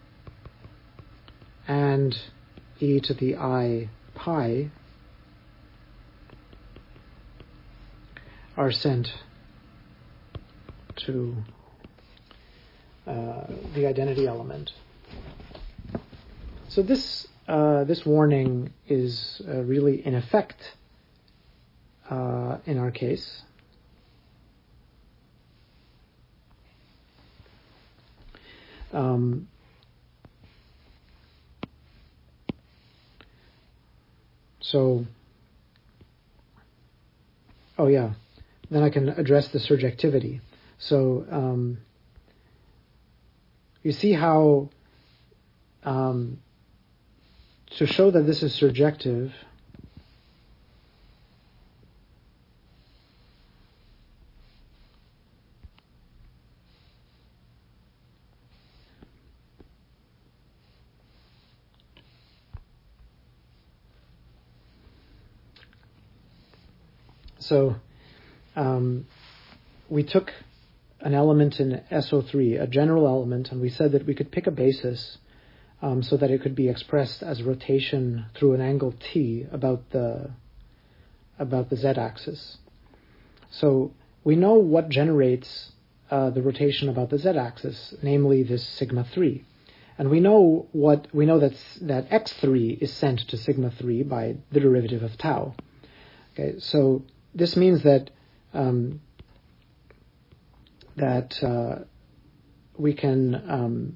and e to the I pi are sent to uh, the identity element. So this uh, this warning is uh, really in effect uh, in our case. Um, so, oh yeah, then I can address the surjectivity. So um, you see how um, to show that this is surjective, so um, we took an element in S O three, a general element, and we said that we could pick a basis um, so that it could be expressed as rotation through an angle t about the about the z-axis. So we know what generates uh, the rotation about the z-axis, namely this sigma three, and we know what we know that that x three is sent to sigma three by the derivative of tau. Okay, so this means that um, that uh, we can um,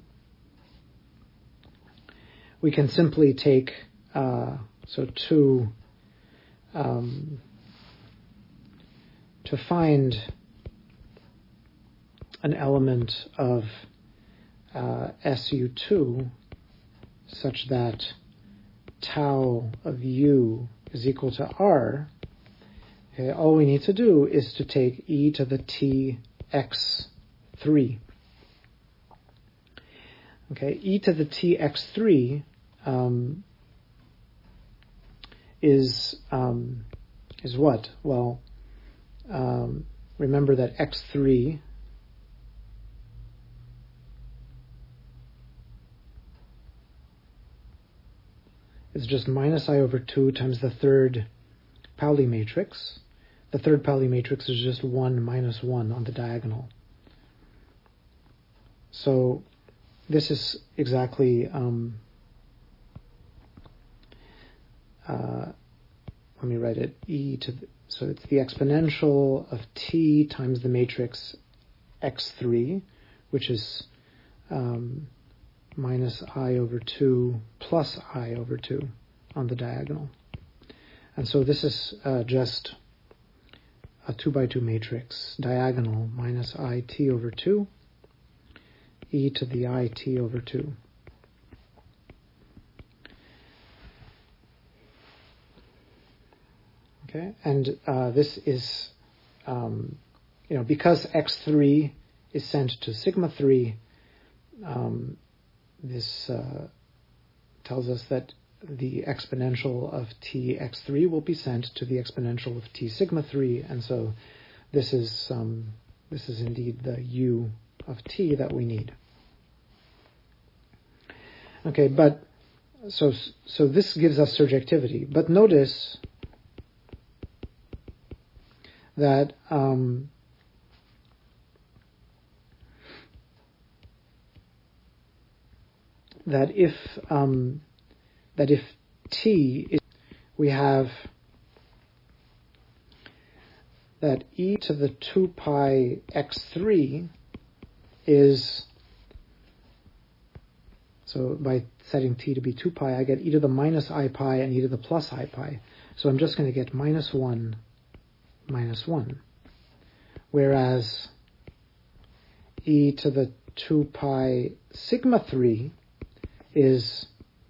we can simply take uh, so to um, to find an element of uh, S U two such that tau of u is equal to r. Okay, all we need to do is to take e to the t x three. Okay, e to the t x three um, is um, is what? Well, um, remember that x three is just minus I over two times the third Pauli matrix. The third Pauli matrix is just one minus one on the diagonal. So this is exactly, um, uh, let me write it, e to, the, so it's the exponential of t times the matrix x three, which is um, minus I over two plus I over two on the diagonal. And so this is uh, just a two by two matrix, diagonal minus I t over two, e to the I t over two. Okay, and uh, this is, um, you know, because x three is sent to sigma three, um, this uh, tells us that the exponential of t x three will be sent to the exponential of t sigma three, and so this is um, this is indeed the u of t that we need. Okay, but so so this gives us surjectivity. But notice that um, that if um, that if t is, we have that e to the two pi x three is So by setting t to be two pi, I get e to the minus I pi and e to the plus I pi. So I'm just going to get minus one minus one. Whereas e to the two pi sigma three is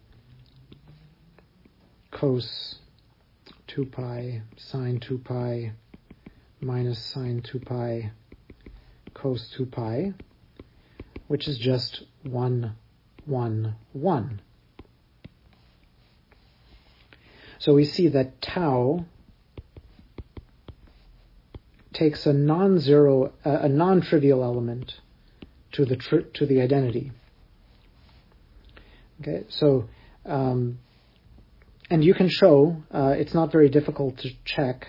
cos two pi sine two pi minus sine two pi cos two pi, which is just one, one, one. So we see that tau takes a non-zero, uh, a non-trivial element to the tri- to the identity. Okay, so um, and you can show uh, it's not very difficult to check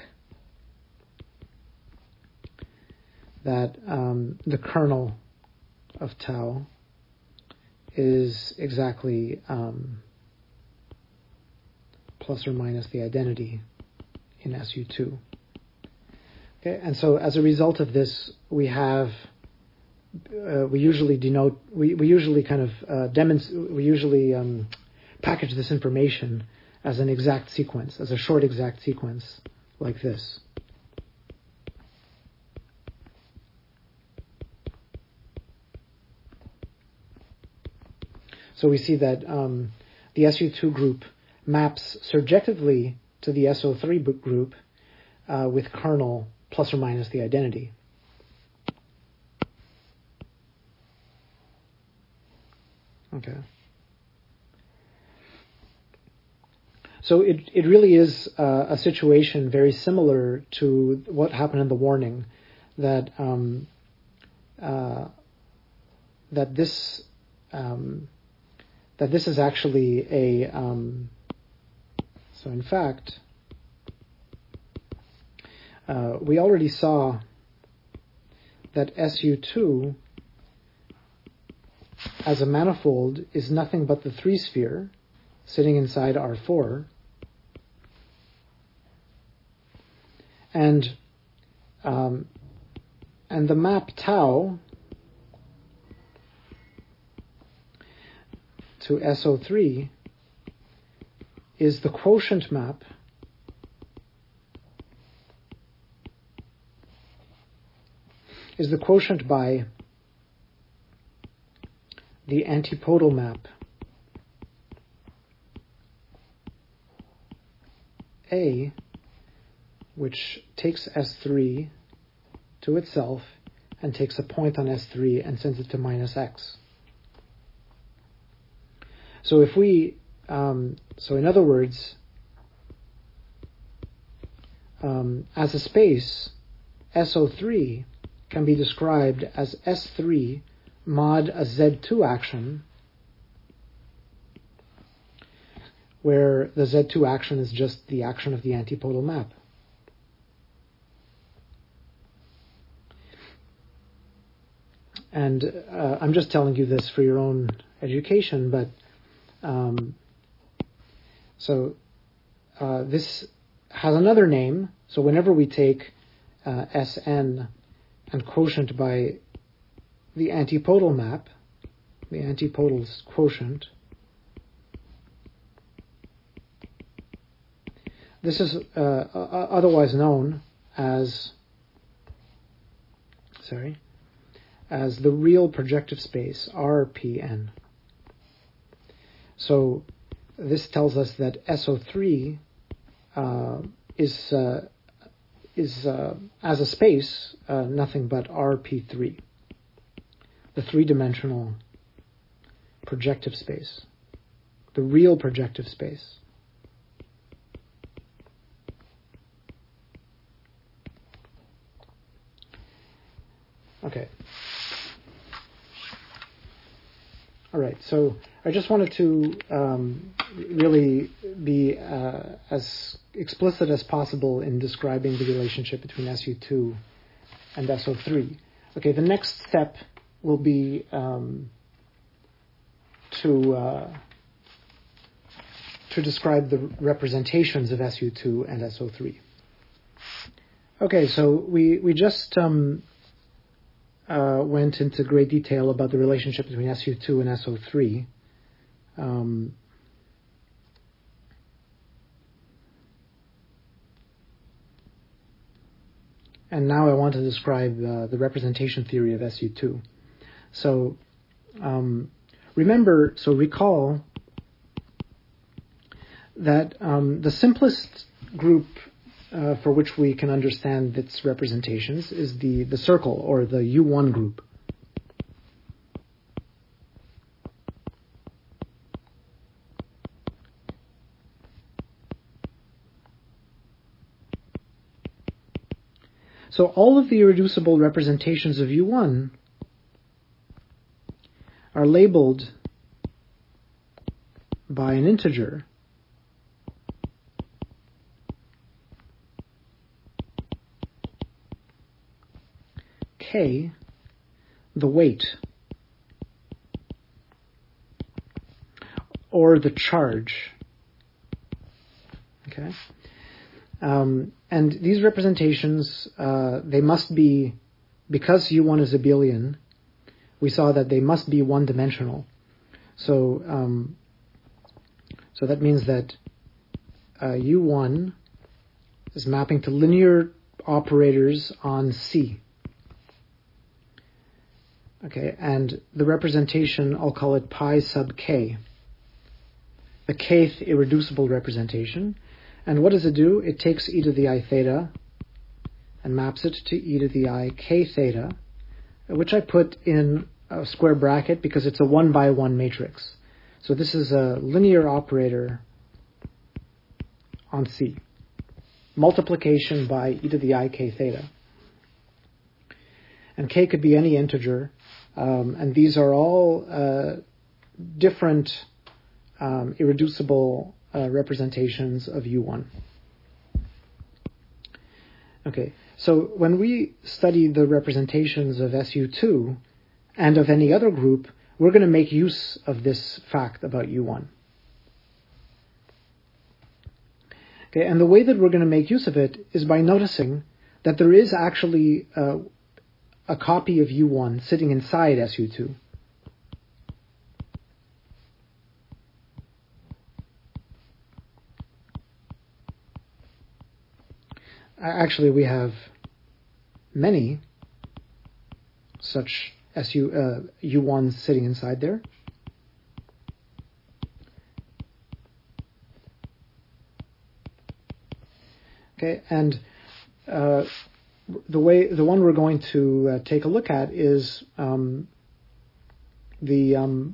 that um, the kernel of tau is exactly um, plus or minus the identity in S U two. Okay, and so as a result of this, we have uh, we usually denote we, we usually kind of uh, demonstrate we usually um, package this information as an exact sequence, as a short exact sequence like this. So we see that um, the S U two group maps surjectively to the S O three group uh, with kernel plus or minus the identity. Okay. So it it really is uh, a situation very similar to what happened in the warning, that um, uh, that this um, that this is actually a um, so in fact uh, we already saw that S U two as a manifold is nothing but the three sphere sitting inside R four, and um, and the map tau to S O three is the quotient map is the quotient by the antipodal map A, which takes S three to itself and takes a point on S three and sends it to minus x. So if we, um, so in other words, um, as a space, S O three can be described as S three mod a Z two action, where the Z two action is just the action of the antipodal map. And uh, I'm just telling you this for your own education, but um, so uh, this has another name. So whenever we take uh, S N and quotient by the antipodal map, the antipodal's quotient, this is uh, otherwise known as, sorry, as the real projective space, R P N. So this tells us that S O three uh, is uh, is uh, as a space uh, nothing but R P three, the three-dimensional projective space, the real projective space. Okay. All right. So I just wanted to um, really be uh, as explicit as possible in describing the relationship between S U two and S O three. Okay. The next step will be um, to uh, to describe the representations of S U two and S O three. Okay. So we we just um, Uh, went into great detail about the relationship between S U two and S O three. Um, and now I want to describe uh, the representation theory of S U two. So um, remember, so recall that um, the simplest group uh, for which we can understand its representations is the, the circle, or the U one group. So all of the irreducible representations of U one are labeled by an integer k, the weight, or the charge. Okay? Um, and these representations, uh, they must be, because U one is abelian, we saw that they must be one-dimensional. So, um, so that means that uh, U one is mapping to linear operators on C. Okay, and the representation, I'll call it pi sub k, the kth irreducible representation. And what does it do? It takes e to the I theta and maps it to e to the I k theta, which I put in a square bracket because it's a one by one matrix. So this is a linear operator on C. Multiplication by e to the I k theta. And k could be any integer. Um, and these are all uh, different um, irreducible uh, representations of U one. Okay, so when we study the representations of S U two and of any other group, we're going to make use of this fact about U one. Okay, and the way that we're going to make use of it is by noticing that there is actually uh, a copy of U one sitting inside S U two. Actually, we have many such S U, uh, U ones sitting inside there. Okay, and uh, the way the one we're going to uh, take a look at is um, the um,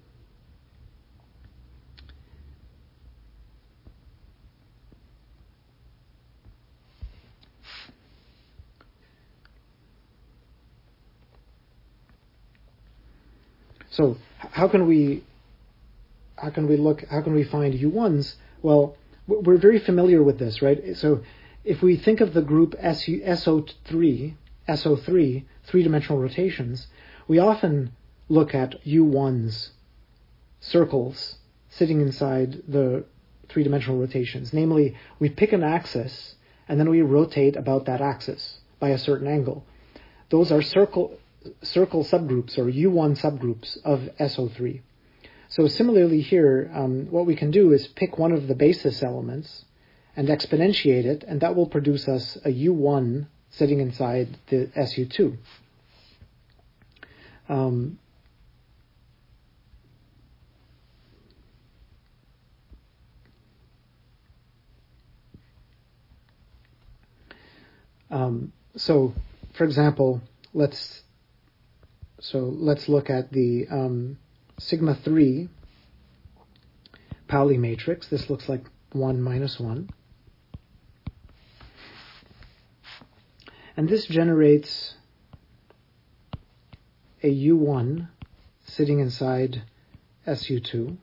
so how can we how can we look how can we find U ones? Well, we're very familiar with this, right? So if we think of the group S O three, S O three, three-dimensional rotations, we often look at U ones, circles, sitting inside the three-dimensional rotations. Namely, we pick an axis, and then we rotate about that axis by a certain angle. Those are circle circle subgroups, or U one subgroups of S O three. So similarly here, um, what we can do is pick one of the basis elements and exponentiate it, and that will produce us a U one sitting inside the S U two. Um, um, so, for example, let's so let's look at the um, sigma three Pauli matrix. This looks like one minus one. And this generates a U one sitting inside S U two.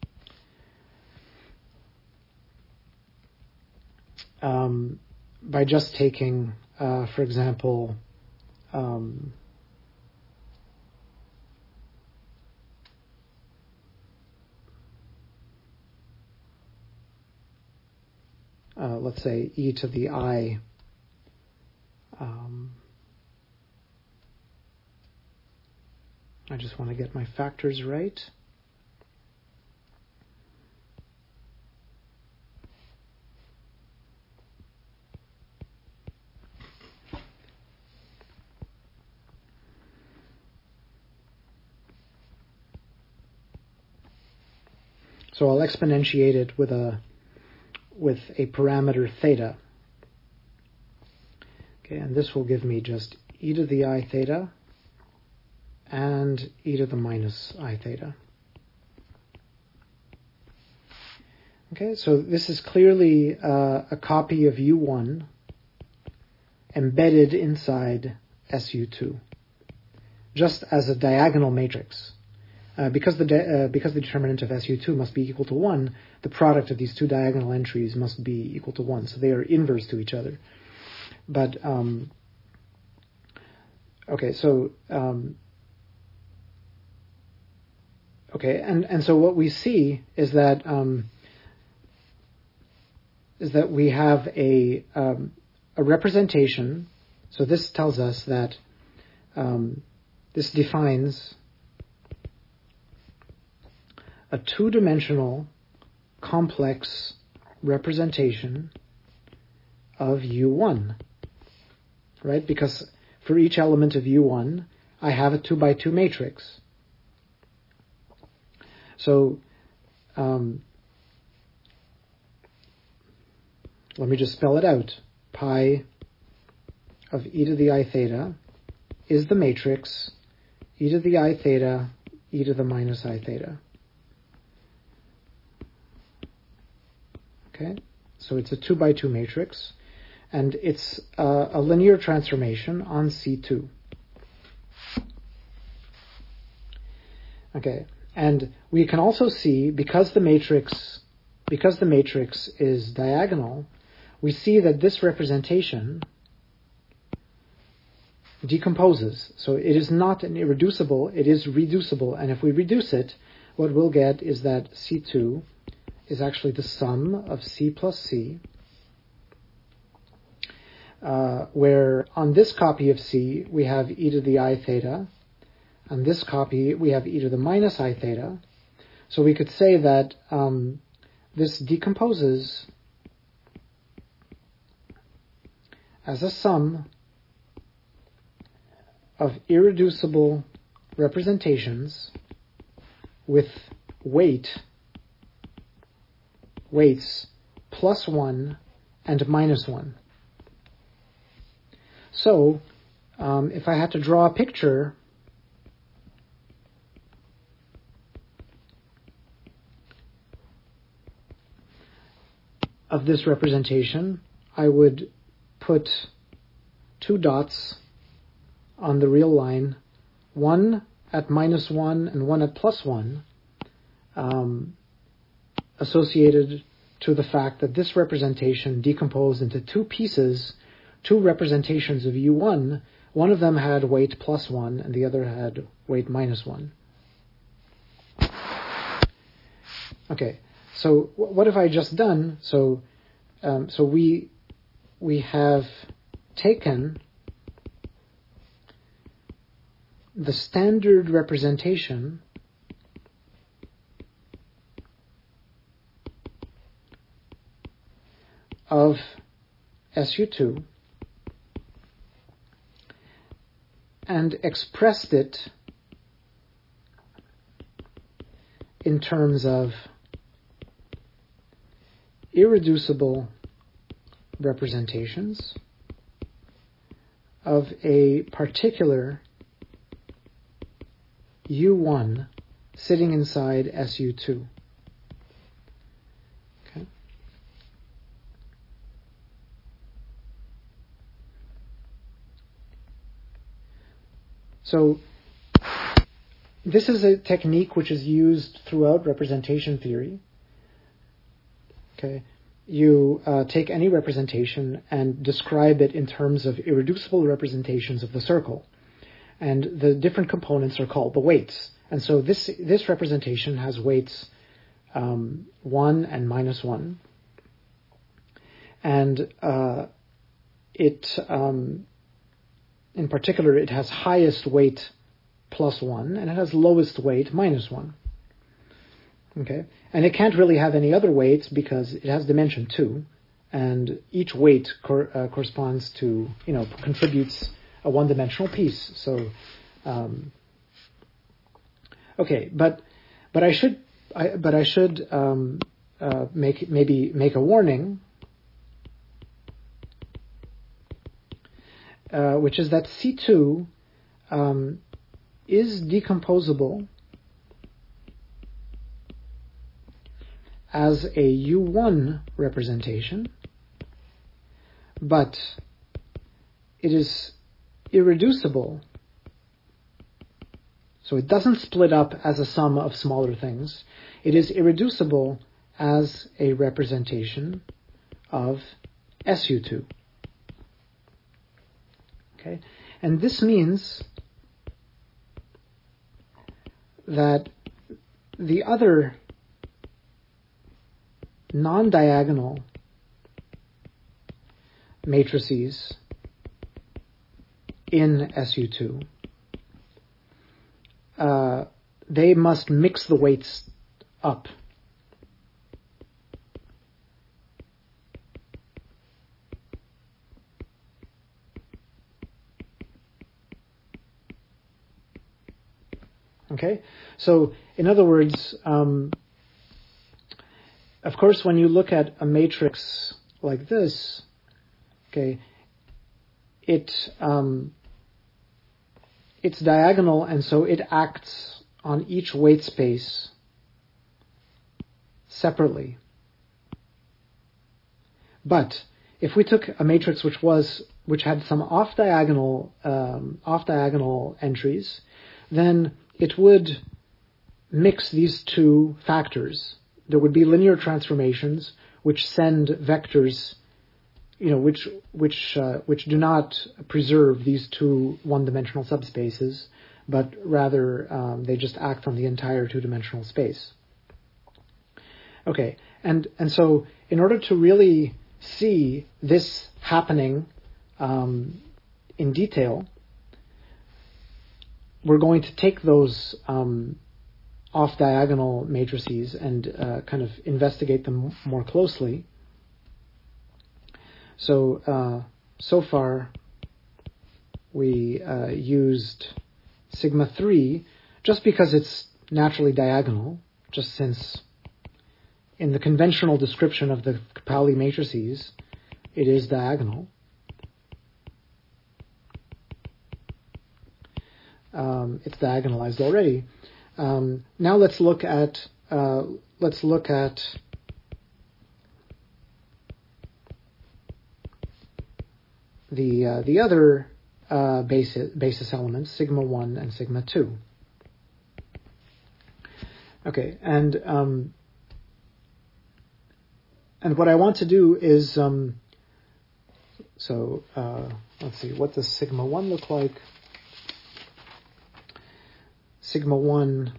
Um, by just taking, uh, for example, um, uh, let's say e to the I Um, I just want to get my factors right. So I'll exponentiate it with a with a parameter theta. Okay, and this will give me just e to the I theta and e to the minus I theta. Okay, so this is clearly uh, a copy of U one embedded inside S U two, just as a diagonal matrix. Uh, because the de- uh, because the determinant of S U two must be equal to one, the product of these two diagonal entries must be equal to one, so they are inverse to each other. But um, okay, so um, okay, and and so what we see is that um, is that we have a um, a representation. So this tells us that um, this defines a two-dimensional complex representation of U one, right? Because for each element of U one, I have a two by two matrix. So um, let me just spell it out. Pi of e to the I theta is the matrix e to the I theta, e to the minus I theta. Okay, so it's a two by two matrix, and it's uh, a linear transformation on C two. Okay, and we can also see, because the matrix, because the matrix is diagonal, we see that this representation decomposes. So it is not an irreducible, it is reducible, and if we reduce it, what we'll get is that C two is actually the sum of C plus C, uh, where on this copy of C we have e to the I theta, on this copy we have e to the minus I theta. So we could say that um, this decomposes as a sum of irreducible representations with weight weights plus one and minus one. So um, if I had to draw a picture of this representation, I would put two dots on the real line, one at minus one and one at plus one, um, associated to the fact that this representation decomposed into two pieces, two representations of U one. One of them had weight plus one and the other had weight minus one. Okay, so what have I just done? So, um, so we we have taken the standard representation of S U two and expressed it in terms of irreducible representations of a particular U one sitting inside S U two. Okay. So this is a technique which is used throughout representation theory. Okay. You uh, take any representation and describe it in terms of irreducible representations of the circle. And the different components are called the weights. And so this this representation has weights um, one and minus one. And uh, it, um, in particular, it has highest weight plus one, and it has lowest weight minus one. Okay, and it can't really have any other weights because it has dimension two, and each weight cor- uh, corresponds to, you know, contributes a one-dimensional piece. So, um, okay, but but I should I, but I should um, uh, make maybe make a warning, uh, which is that C two um, is decomposable as a U one representation, but it is irreducible. So it doesn't split up as a sum of smaller things. It is irreducible as a representation of S U two. Okay? And this means that the other non-diagonal matrices in S U two, uh, they must mix the weights up. Okay? So, in other words, um, of course, when you look at a matrix like this, okay, it um, it's diagonal, and so it acts on each weight space separately. But if we took a matrix which was which had some off diagonal um, off diagonal entries, then it would mix these two factors. There would be linear transformations which send vectors, you know, which which uh, which do not preserve these two one-dimensional subspaces, but rather um, they just act on the entire two-dimensional space. Okay, and and so in order to really see this happening um, in detail, we're going to take those um, off-diagonal matrices and uh, kind of investigate them more closely. So, uh, so far, we uh, used sigma three just because it's naturally diagonal, just since in the conventional description of the Pauli matrices, it is diagonal. Um, it's diagonalized already. Um, now let's look at uh, let's look at the uh, the other uh, basis basis elements, sigma one and sigma two. Okay, and um, and what I want to do is um, so uh, let's see, what does sigma one look like? Sigma one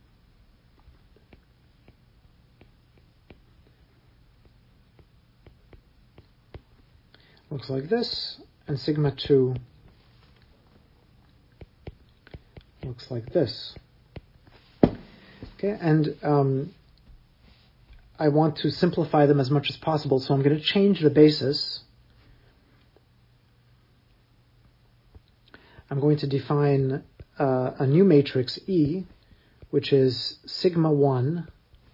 looks like this, and sigma two looks like this. Okay, and um, I want to simplify them as much as possible, so I'm going to change the basis. I'm going to define uh, a new matrix E, which is sigma one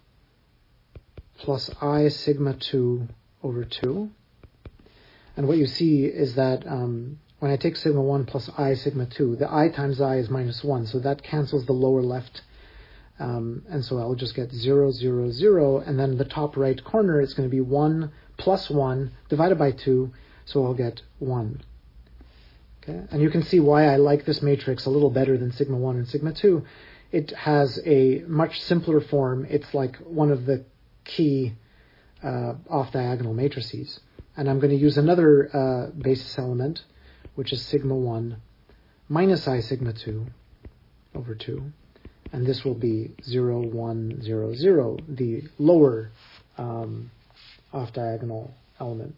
plus I sigma two over two. And what you see is that um, when I take sigma one plus I sigma two, the I times I is minus one, so that cancels the lower left. Um, and so I'll just get zero, zero, zero, and then the top right corner is going to be one plus one divided by two, so I'll get one. Okay? And you can see why I like this matrix a little better than sigma one and sigma two. It has a much simpler form. It's like one of the key uh, off-diagonal matrices. And I'm going to use another uh, basis element, which is sigma one minus I sigma two over two. And this will be zero, one, zero, zero, the lower um, off-diagonal element.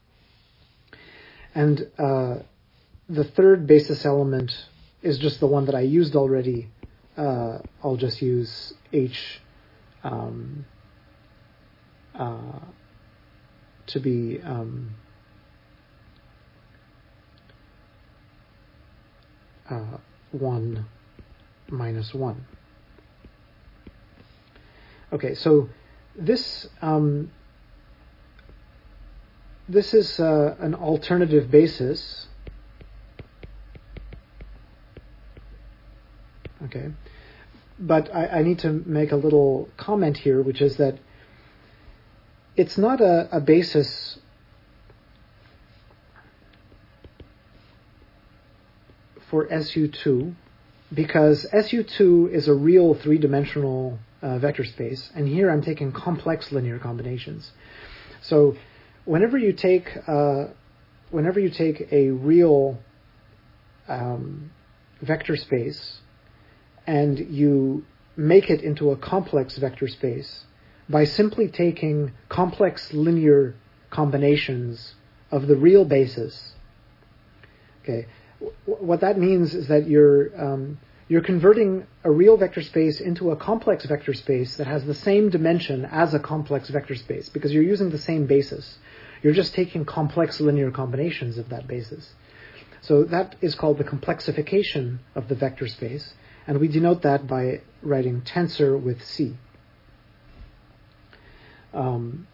And uh, the third basis element is just the one that I used already. Uh, I'll just use H um, uh, to be um, uh, one minus one. Okay, so this um, this is uh, an alternative basis. Okay, but I, I need to make a little comment here, which is that it's not a, a basis for S U two, because S U two is a real three-dimensional uh, vector space, and here I'm taking complex linear combinations. So whenever you take uh, whenever you take a real um, vector space and you make it into a complex vector space by simply taking complex linear combinations of the real basis, okay, what that means is that you're um, you're converting a real vector space into a complex vector space that has the same dimension as a complex vector space, because you're using the same basis. You're just taking complex linear combinations of that basis. So that is called the complexification of the vector space, and we denote that by writing tensor with C. Um,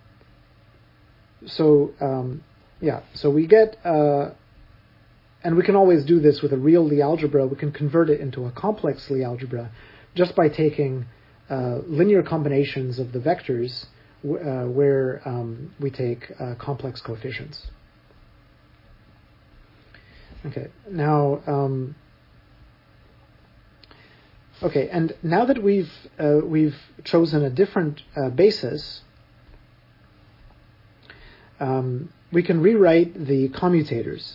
so um, yeah, so we get. Uh, And we can always do this with a real Lie algebra. We can convert it into a complex Lie algebra just by taking uh, linear combinations of the vectors w- uh, where um, we take uh, complex coefficients. Okay, now, um, okay, and now that we've uh, we've chosen a different uh, basis, um, we can rewrite the commutators.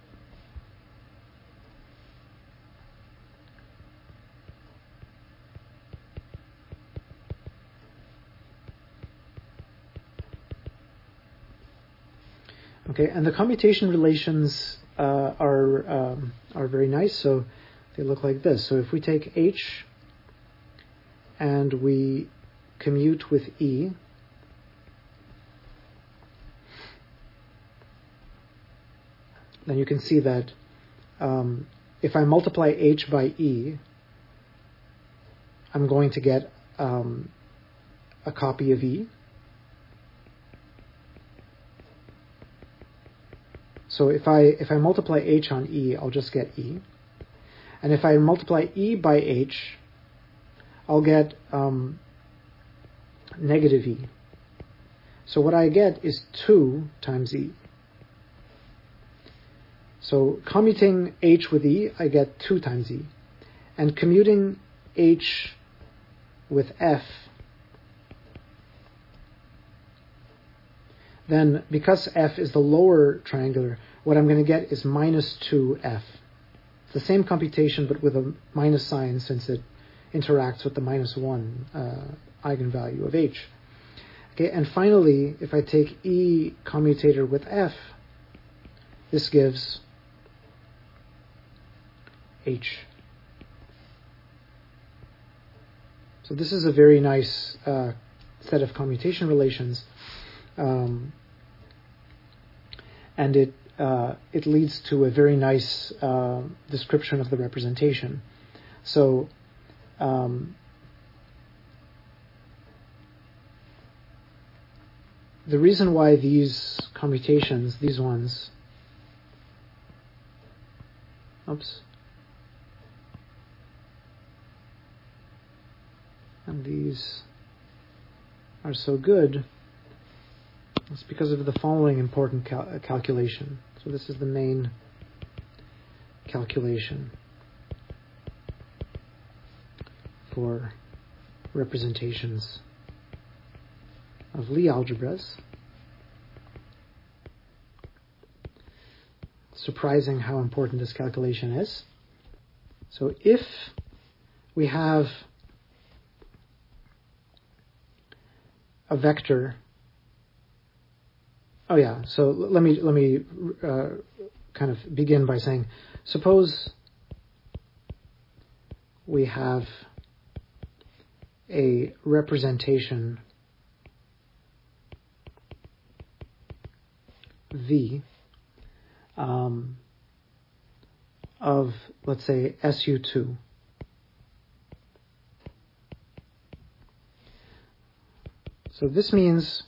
Okay, and the commutation relations uh, are um, are very nice. So they look like this. So if we take H and we commute with E, then you can see that um, if I multiply H by E, I'm going to get um, a copy of E. So if I if I multiply H on E, I'll just get E. And if I multiply E by H, I'll get um, negative E. So what I get is two times E. So commuting H with E, I get two times E. And commuting H with F, then because F is the lower triangular, what I'm going to get is minus two F. It's the same computation, but with a minus sign, since it interacts with the minus one uh, eigenvalue of H. Okay, and finally, if I take E commutator with F, this gives H. So this is a very nice uh, set of commutation relations. Um, and it uh, it leads to a very nice uh, description of the representation. So um, the reason why these commutations, these ones, oops, and these are so good, it's because of the following important cal- calculation. So this is the main calculation for representations of Lie algebras. Surprising how important this calculation is. So if we have a vector. Oh yeah. So let me let me uh, kind of begin by saying, suppose we have a representation V um, of, let's say, S U two. So this means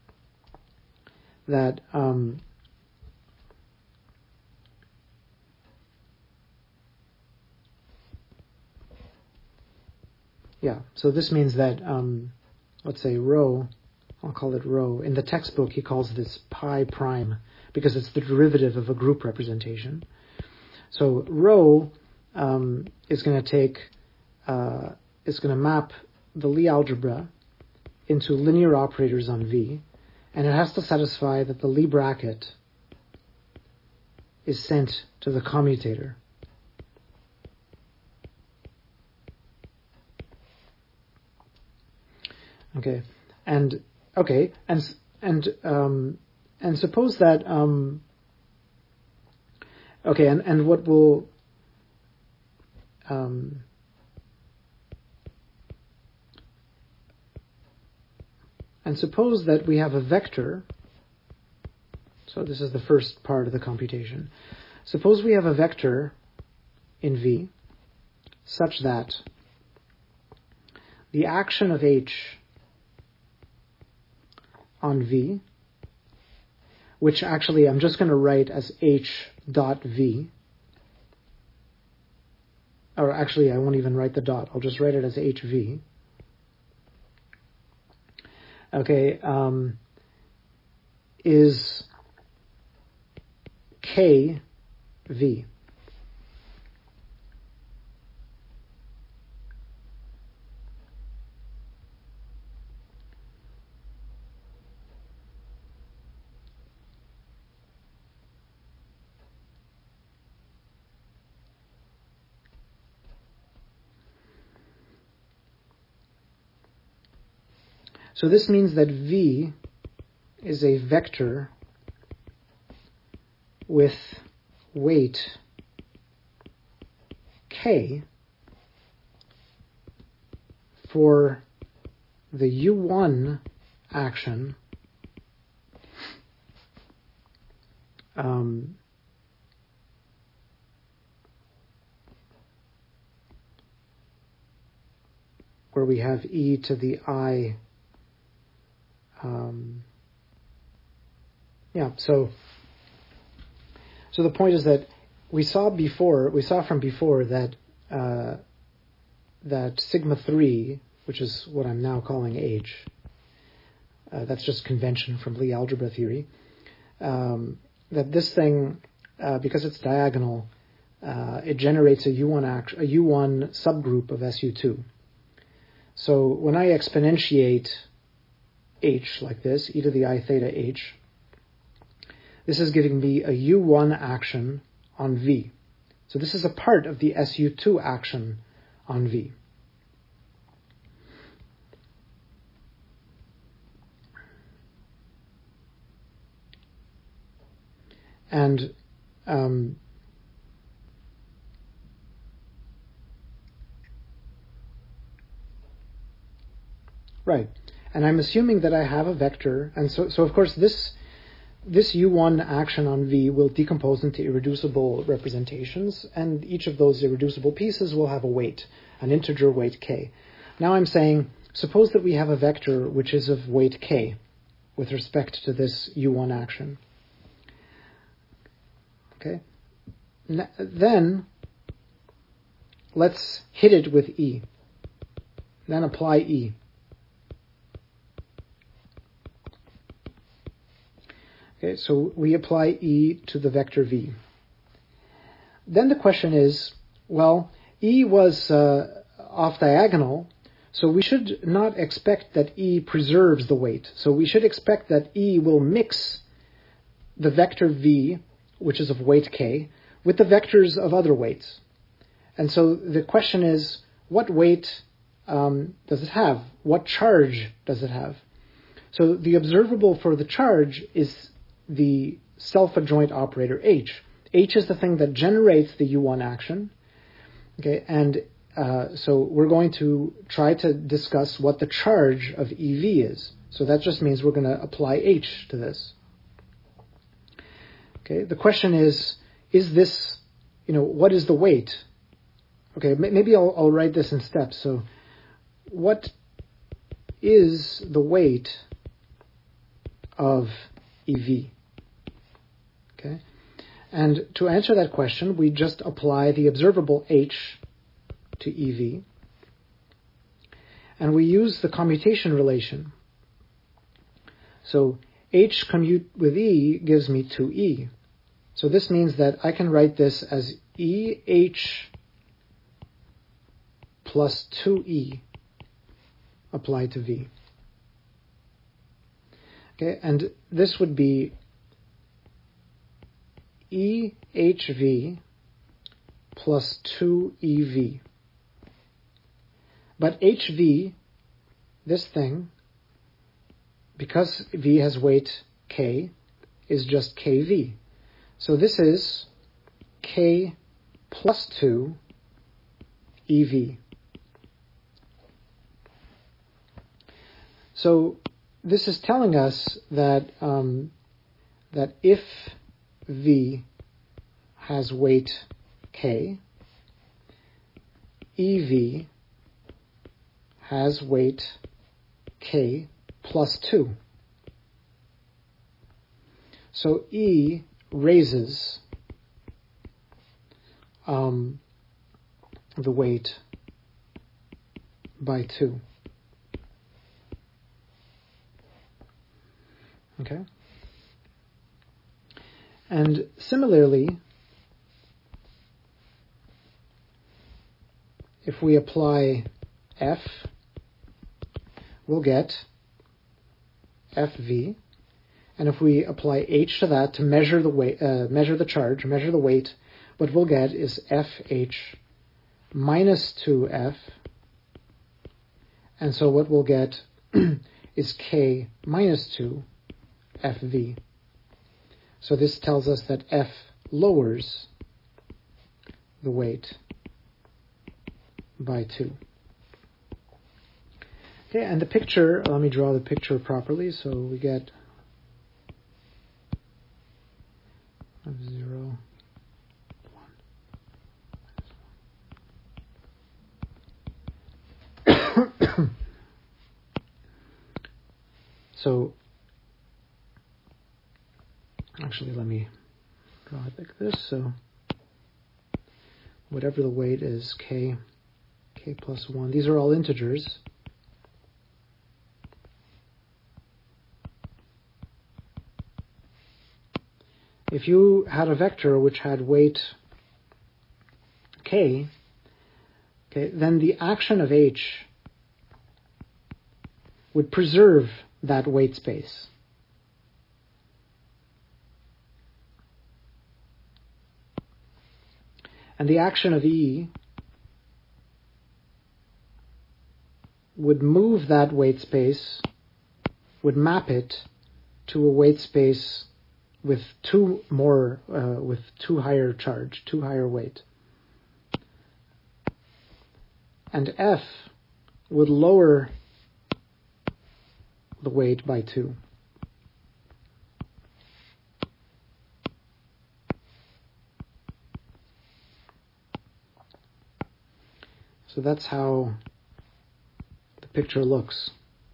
that um, yeah, so this means that um, let's say rho, I'll call it rho. In the textbook, he calls this pi prime because it's the derivative of a group representation. So rho um, is going to take, uh, is going to map the Lie algebra into linear operators on V, and it has to satisfy that the Lie bracket is sent to the commutator. Okay, and okay, and and um, and suppose that um, okay, and and what will um, and suppose that we have a vector. So this is the first part of the computation. Suppose we have a vector in V such that the action of H on V, which actually I'm just going to write as H dot V, or actually I won't even write the dot, I'll just write it as H V. Okay, um, is K V. So this means that V is a vector with weight K for the U one action um, where we have e to the I. Um, yeah, so so the point is that we saw before, we saw from before that uh, that sigma three, which is what I'm now calling H, uh, that's just convention from Lie algebra theory, um, that this thing, uh, because it's diagonal, uh, it generates a U one act, a U one subgroup of S U two. So when I exponentiate H like this, e to the I theta H, this is giving me a U one action on V. So this is a part of the S U two action on V. And um, right. And I'm assuming that I have a vector, and so, so of course this this U one action on V will decompose into irreducible representations, and each of those irreducible pieces will have a weight, an integer weight k. Now I'm saying, suppose that we have a vector which is of weight k with respect to this U one action. Okay. Then let's hit it with E. Then apply E. Okay, so we apply E to the vector V. Then the question is, well, E was uh, off diagonal, so we should not expect that E preserves the weight. So we should expect that E will mix the vector V, which is of weight k, with the vectors of other weights. And so the question is, what weight um, does it have? What charge does it have? So the observable for the charge is the self-adjoint operator H. H is the thing that generates the U one action. Okay, and uh, so we're going to try to discuss what the charge of E V is. So that just means we're going to apply H to this. Okay, the question is, is this, you know, what is the weight? Okay, maybe I'll, I'll write this in steps. So what is the weight of E V? Okay, and to answer that question, we just apply the observable H to E V, and we use the commutation relation. So H commute with E gives me two E. So this means that I can write this as E H plus two E applied to V. Okay, and this would be E H V plus two E V. But H V, this thing, because V has weight K, is just K V. So this is K plus two E V. So this is telling us that um, that if V has weight K, E V has weight K plus two. So E raises um, the weight by two. Okay? And similarly, if we apply F, we'll get F V. And if we apply H to that to measure the weight, uh, measure the charge, measure the weight, what we'll get is F H minus two F. And so what we'll get is K minus two F V. So this tells us that F lowers the weight by two. Okay, and the picture, let me draw the picture properly. So we get zero, one. So actually, let me draw it like this. So whatever the weight is, K, K plus one. These are all integers. If you had a vector which had weight K, okay, then the action of H would preserve that weight space. And the action of E would move that weight space, would map it to a weight space with two more, uh, with two higher charge, two higher weight. And F would lower the weight by two. So that's how the picture looks.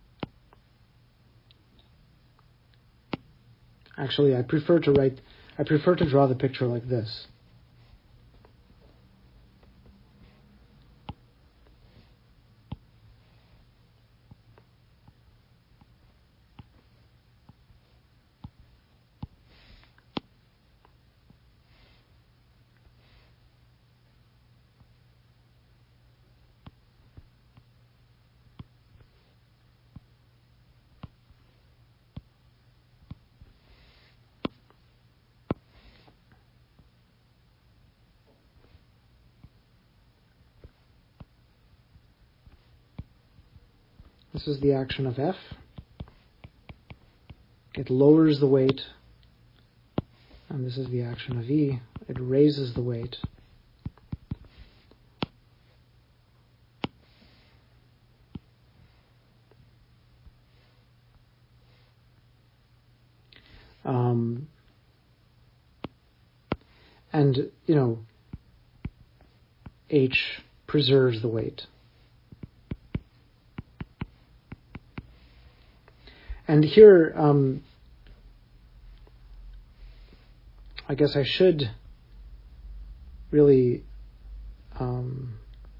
Actually, I prefer to write, I prefer to draw the picture like this. This is the action of F. It lowers the weight. And this is the action of E. It raises the weight. Um, and, you know, H preserves the weight. And here, um, I guess I should really um,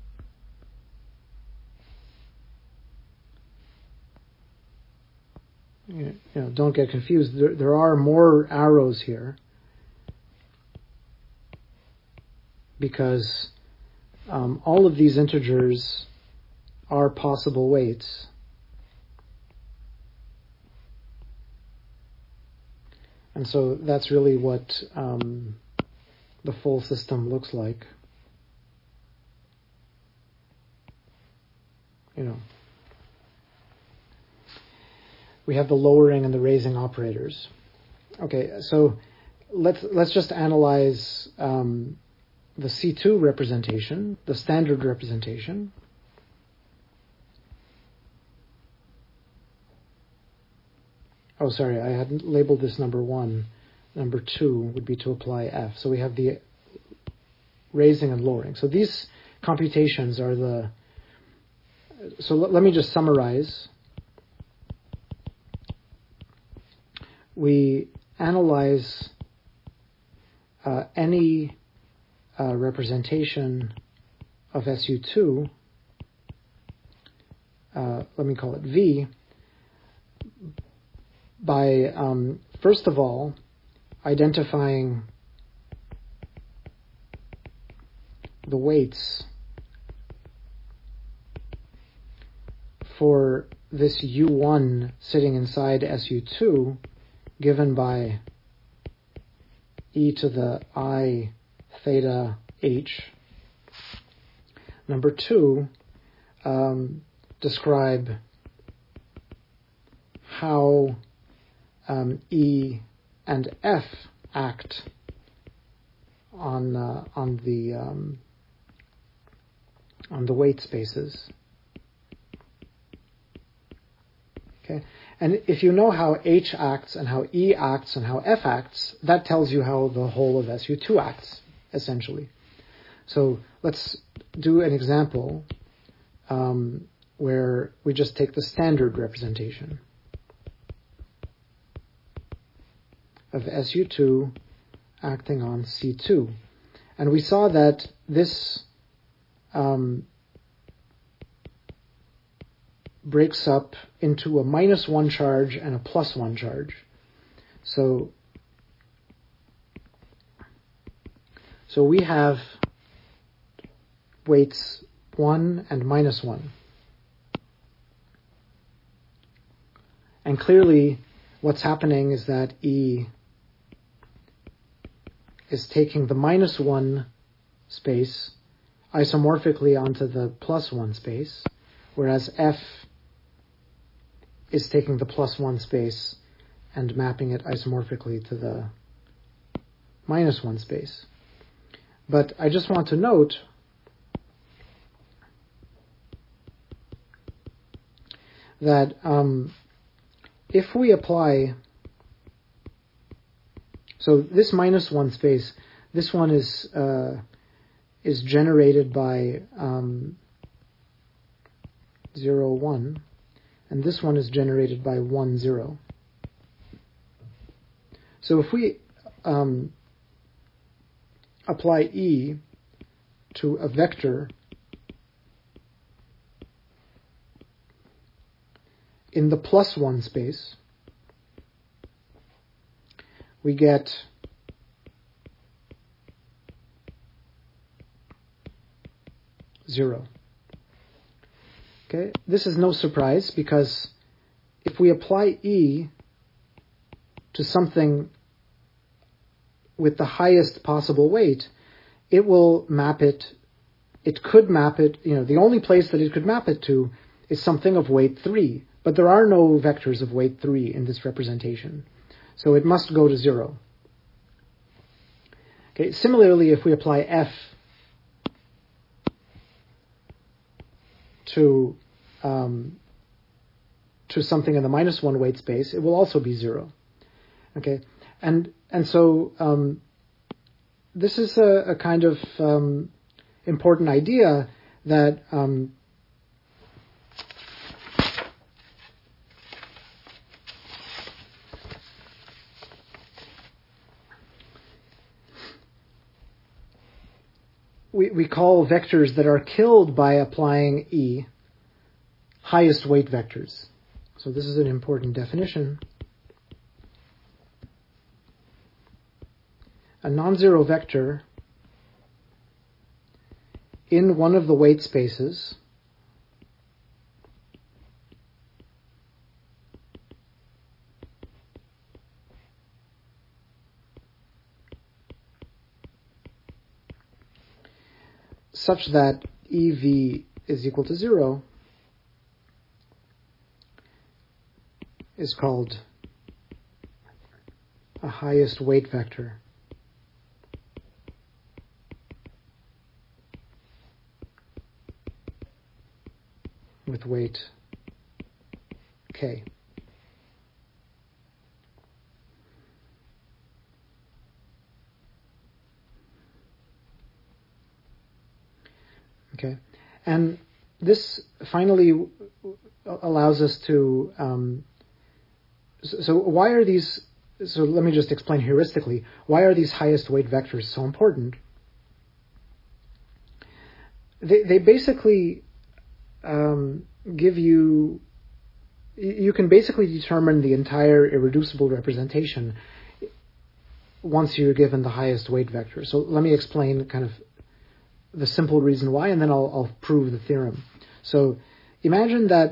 you know, don't get confused. There, there are more arrows here because um, all of these integers are possible weights. And so that's really what um, the full system looks like. You know, we have the lowering and the raising operators. Okay, so let's let's just analyze um, the C two representation, the standard representation. Oh, sorry, I hadn't labeled this number one. Number two would be to apply F. So we have the raising and lowering. So these computations are the... So l- let me just summarize. We analyze uh, any uh, representation of S U two, uh, let me call it V, by, um, first of all, identifying the weights for this U one sitting inside S U two given by e to the I theta h. Number two, um, describe how um, E and F act on uh, on the um, on the weight spaces. Okay, and if you know how H acts and how E acts and how F acts, that tells you how the whole of S U two acts, essentially. So let's do an example um, where we just take the standard representation of S U two acting on C two. And we saw that this um, breaks up into a minus one charge and a plus one charge. So, so we have weights one and minus one. And clearly what's happening is that E is taking the minus one space isomorphically onto the plus one space, whereas F is taking the plus one space and mapping it isomorphically to the minus one space. But I just want to note that um, if we apply, so this minus one space, this one is uh, is generated by um, zero, one, and this one is generated by one, zero. So if we um, apply E to a vector in the plus one space, we get zero. Okay, this is no surprise because if we apply E to something with the highest possible weight, it will map it, it could map it, you know, the only place that it could map it to is something of weight three, but there are no vectors of weight three in this representation. So it must go to zero. Okay, similarly, if we apply F to um, to something in the minus one weight space, it will also be zero. Okay, and and so um, this is a, a kind of um, important idea that um, we, we call vectors that are killed by applying E highest weight vectors. So this is an important definition. A non-zero vector in one of the weight spaces such that E V is equal to zero is called a highest weight vector. With weight k. Okay, and this finally allows us to, um, so, so why are these, so let me just explain heuristically, why are these highest weight vectors so important? They, they basically um, give you, you can basically determine the entire irreducible representation once you're given the highest weight vector. So let me explain kind of the simple reason why, and then I'll, I'll prove the theorem. So imagine that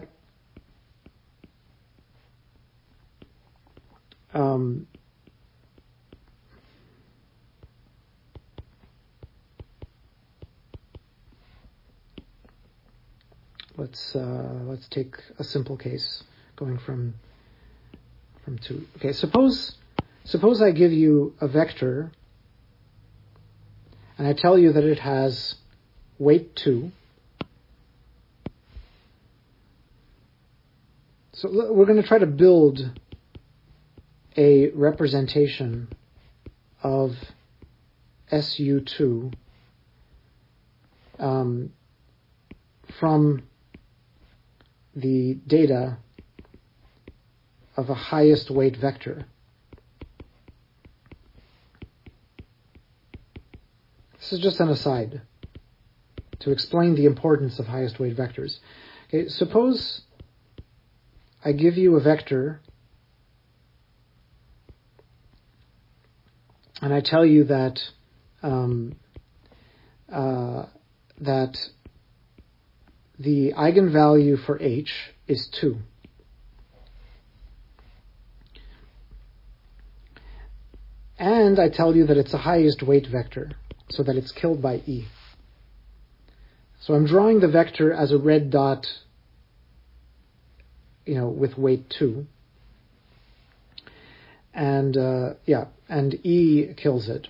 um, let's uh, let's take a simple case going from from two. Okay, suppose suppose I give you a vector and I tell you that it has weight two. So we're going to try to build a representation of S U two um, from the data of a highest weight vector. This is just an aside to explain the importance of highest weight vectors. Okay, suppose I give you a vector and I tell you that um, uh, that the eigenvalue for H is two. And I tell you that it's a highest weight vector, so that it's killed by E. So I'm drawing the vector as a red dot, you know, with weight two. And, uh, yeah, and E kills it.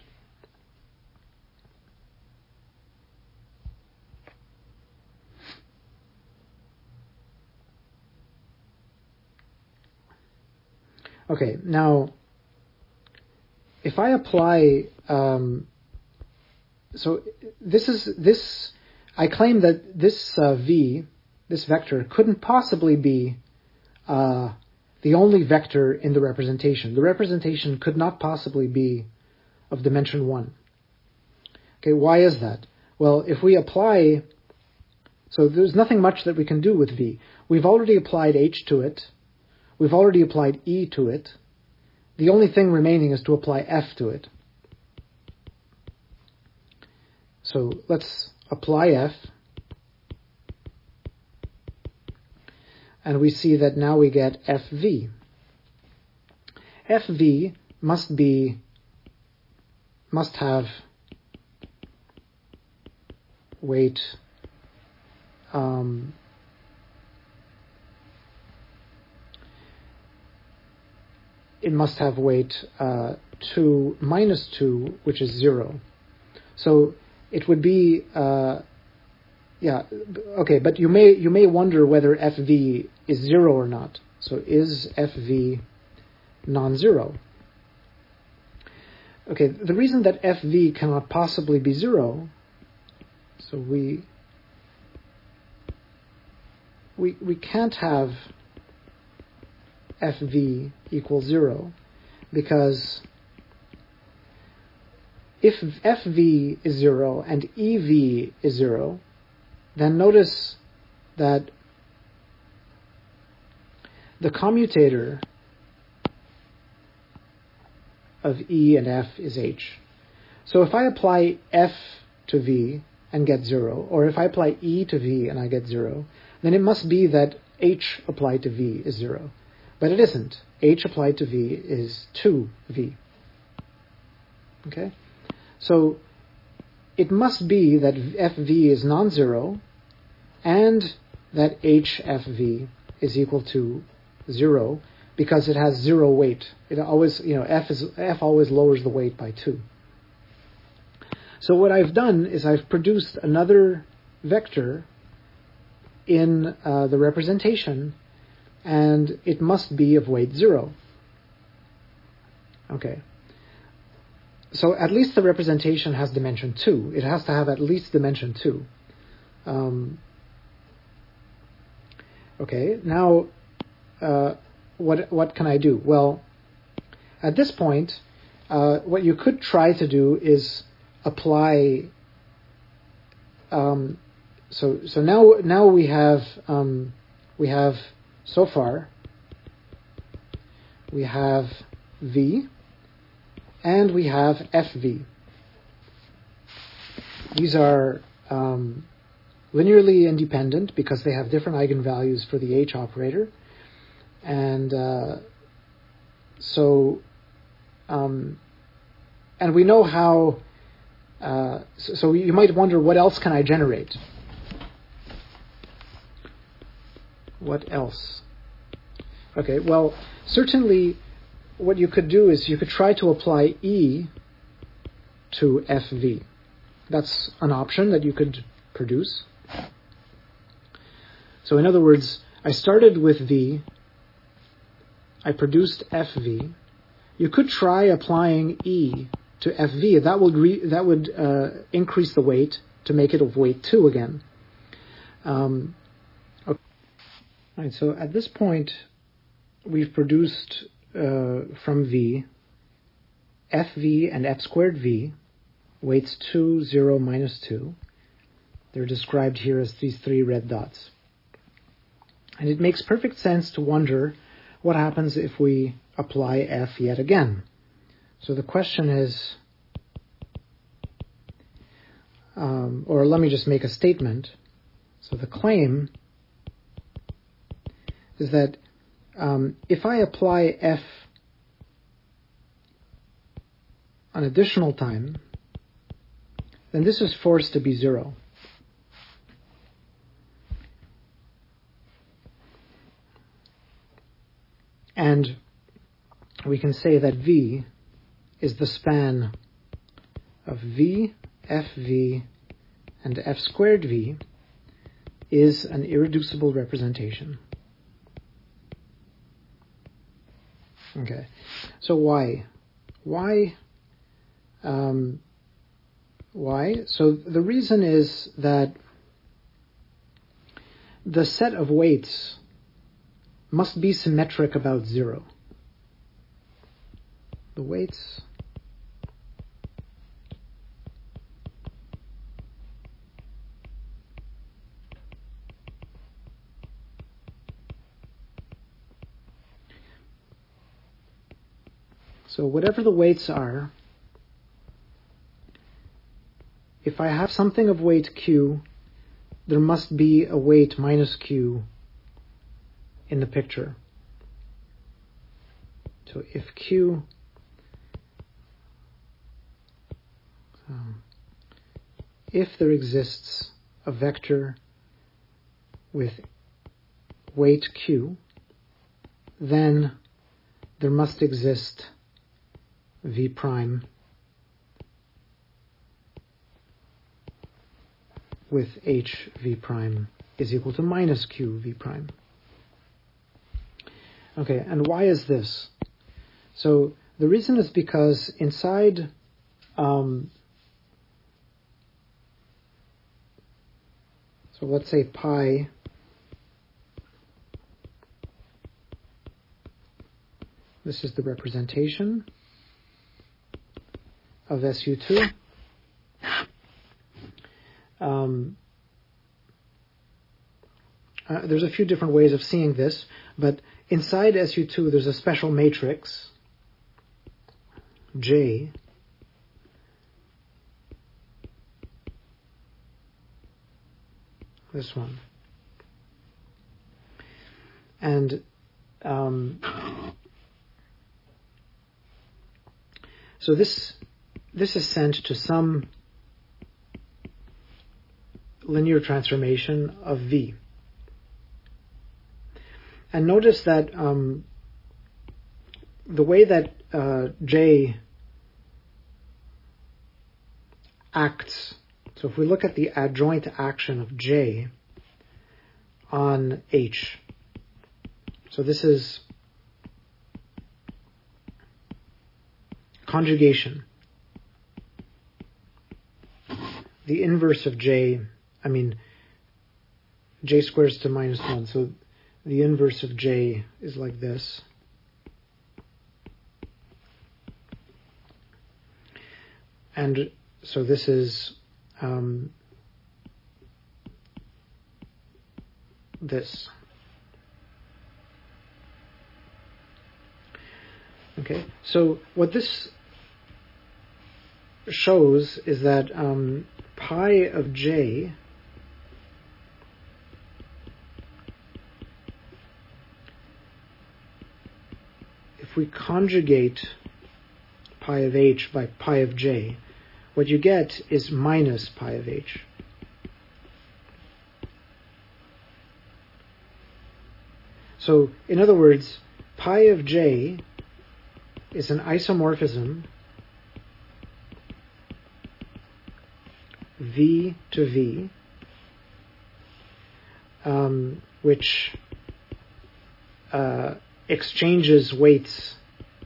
Okay, now, if I apply, um, so this is, this, I claim that this uh, V, this vector, couldn't possibly be uh, the only vector in the representation. The representation could not possibly be of dimension one. Okay, why is that? Well, if we apply, so there's nothing much that we can do with V. We've already applied H to it. We've already applied E to it. The only thing remaining is to apply F to it. So let's apply F. And we see that now we get F V. F V must be, must have weight um, it must have weight uh, two minus two, which is zero. So it would be, uh, yeah, okay. But you may you may wonder whether F V is zero or not. So is F V non-zero? Okay. The reason that F V cannot possibly be zero, so we we we can't have F V equals zero, because if F V is zero and E V is zero, then notice that the commutator of E and F is H. So if I apply F to V and get zero, or if I apply E to V and I get zero, then it must be that H applied to V is zero. But it isn't. H applied to V is two V. Okay? So it must be that F V is non-zero and that H F V is equal to zero because it has zero weight. It always, you know, F is F always lowers the weight by two. So what I've done is I've produced another vector in uh, the representation, and it must be of weight zero. Okay. So at least the representation has dimension two. It has to have at least dimension two. Um, okay. Now, uh, what what can I do? Well, at this point, uh, what you could try to do is apply. Um, so so now now we have um, we have so far we have V and we have F V. These are um, linearly independent because they have different eigenvalues for the H operator, and uh, so um, and we know how. Uh, so, so you might wonder, what else can I generate? What else? Okay, well, certainly what you could do is you could try to apply E to F V. That's an option that you could produce. So in other words, I started with V, I produced F V. You could try applying E to F V. That would re- that would uh, increase the weight to make it of weight two again. Um, okay. All right, so at this point, we've produced uh, from V, F V and F squared V, weights two, zero, minus two. They're described here as these three red dots. And it makes perfect sense to wonder what happens if we apply F yet again. So the question is, um, or let me just make a statement. So the claim is that um, if I apply F an additional time, then this is forced to be zero. And we can say that V is the span of V, F V, and F squared V is an irreducible representation. Okay, so why? Why? Um, why? So the reason is that the set of weights must be symmetric about zero. The weights so whatever the weights are, if I have something of weight Q, there must be a weight minus Q in the picture. So if Q um, if there exists a vector with weight Q, then there must exist V prime with H V prime is equal to minus Q V prime. Okay, and why is this? So the reason is because inside um, so let's say pi this is the representation, of S U two. Um, uh, there's a few different ways of seeing this, but inside S U two there's a special matrix, J, this one. And um, so this this is sent to some linear transformation of V. And notice that um, the way that uh, J acts, so if we look at the adjoint action of J on H, so this is conjugation. The inverse of J, I mean, J squares to minus one, so the inverse of J is like this. And so this is um, this. Okay, so what this shows is that um, pi of J if we conjugate pi of H by pi of J, what you get is minus pi of H. So, in other words, pi of J is an isomorphism V to V, um, which uh, exchanges weights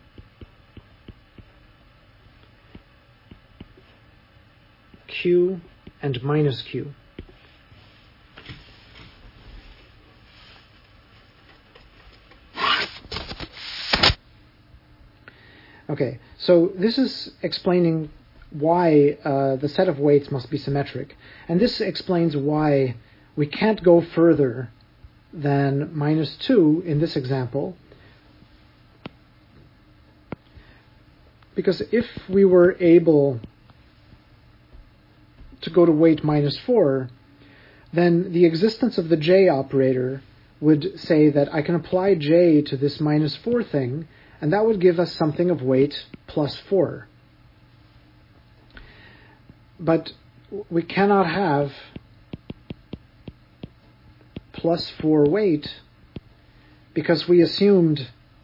Q and minus Q. Okay, so this is explaining why uh, the set of weights must be symmetric. And this explains why we can't go further than minus two in this example. Because if we were able to go to weight minus four, then the existence of the J operator would say that I can apply J to this minus four thing, and that would give us something of weight plus four. But we cannot have plus four weight because we assumed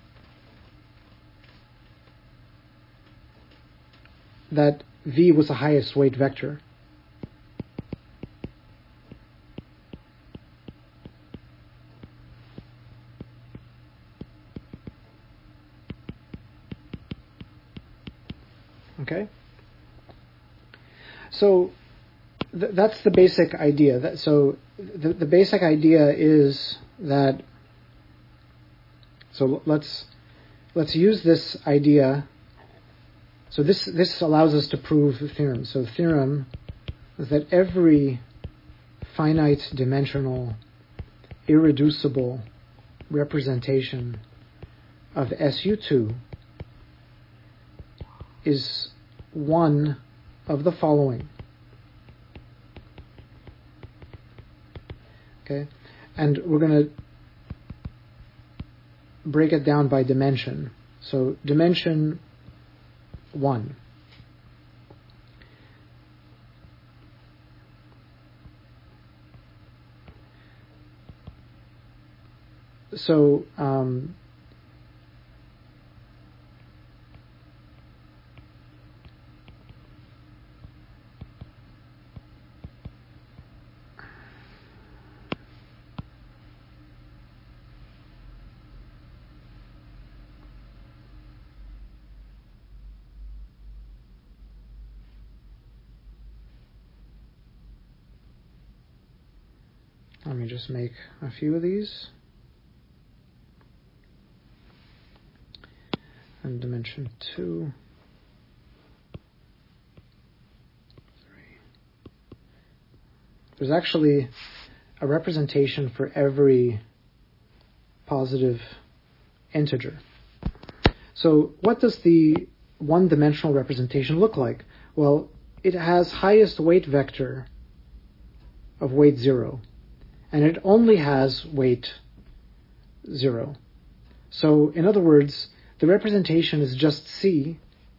that V was the highest weight vector. Okay? So th- that's the basic idea. That, so the, the basic idea is that, so let's let's use this idea. So this this allows us to prove the theorem. So the theorem is that every finite dimensional irreducible representation of S U two is one of the following. Okay, and we're going to break it down by dimension. So dimension one. So um, let me just make a few of these. And dimension two. there's actually a representation for every positive integer. So what does the one-dimensional representation look like? Well, it has highest weight vector of weight zero, and it only has weight zero. So in other words, the representation is just C,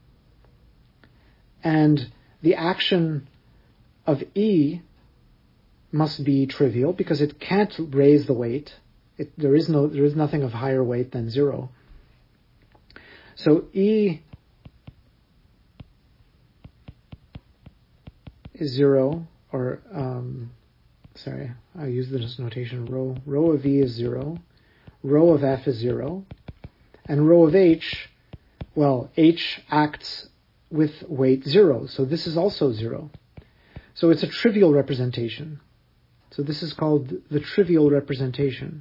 and the action of E must be trivial because it can't raise the weight. It, there is no, there is nothing of higher weight than zero. So E is zero, or um, sorry, I use this notation. Rho rho of E is zero, rho of F is zero, and rho of H, well, H acts with weight zero, so this is also zero. So it's a trivial representation. So this is called the trivial representation.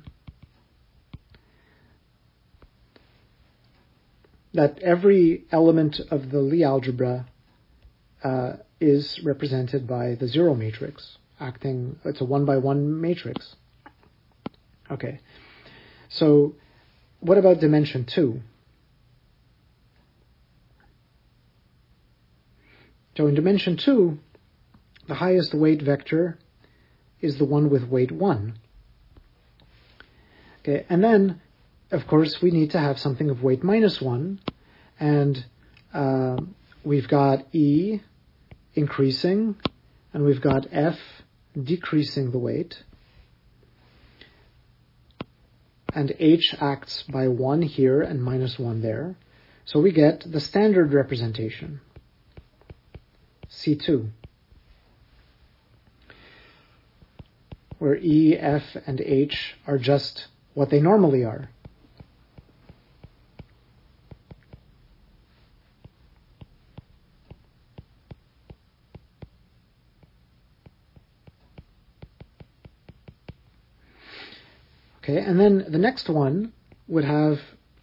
That every element of the Lie algebra uh, is represented by the zero matrix, acting, it's a one by one matrix. Okay, so what about dimension two? So in dimension two, the highest weight vector is the one with weight one. Okay, and then, of course, we need to have something of weight minus one, and uh, we've got E increasing, and we've got F decreasing the weight, and H acts by one here and minus one there. So we get the standard representation, C two, where E, F, and H are just what they normally are. Okay, and then the next one would have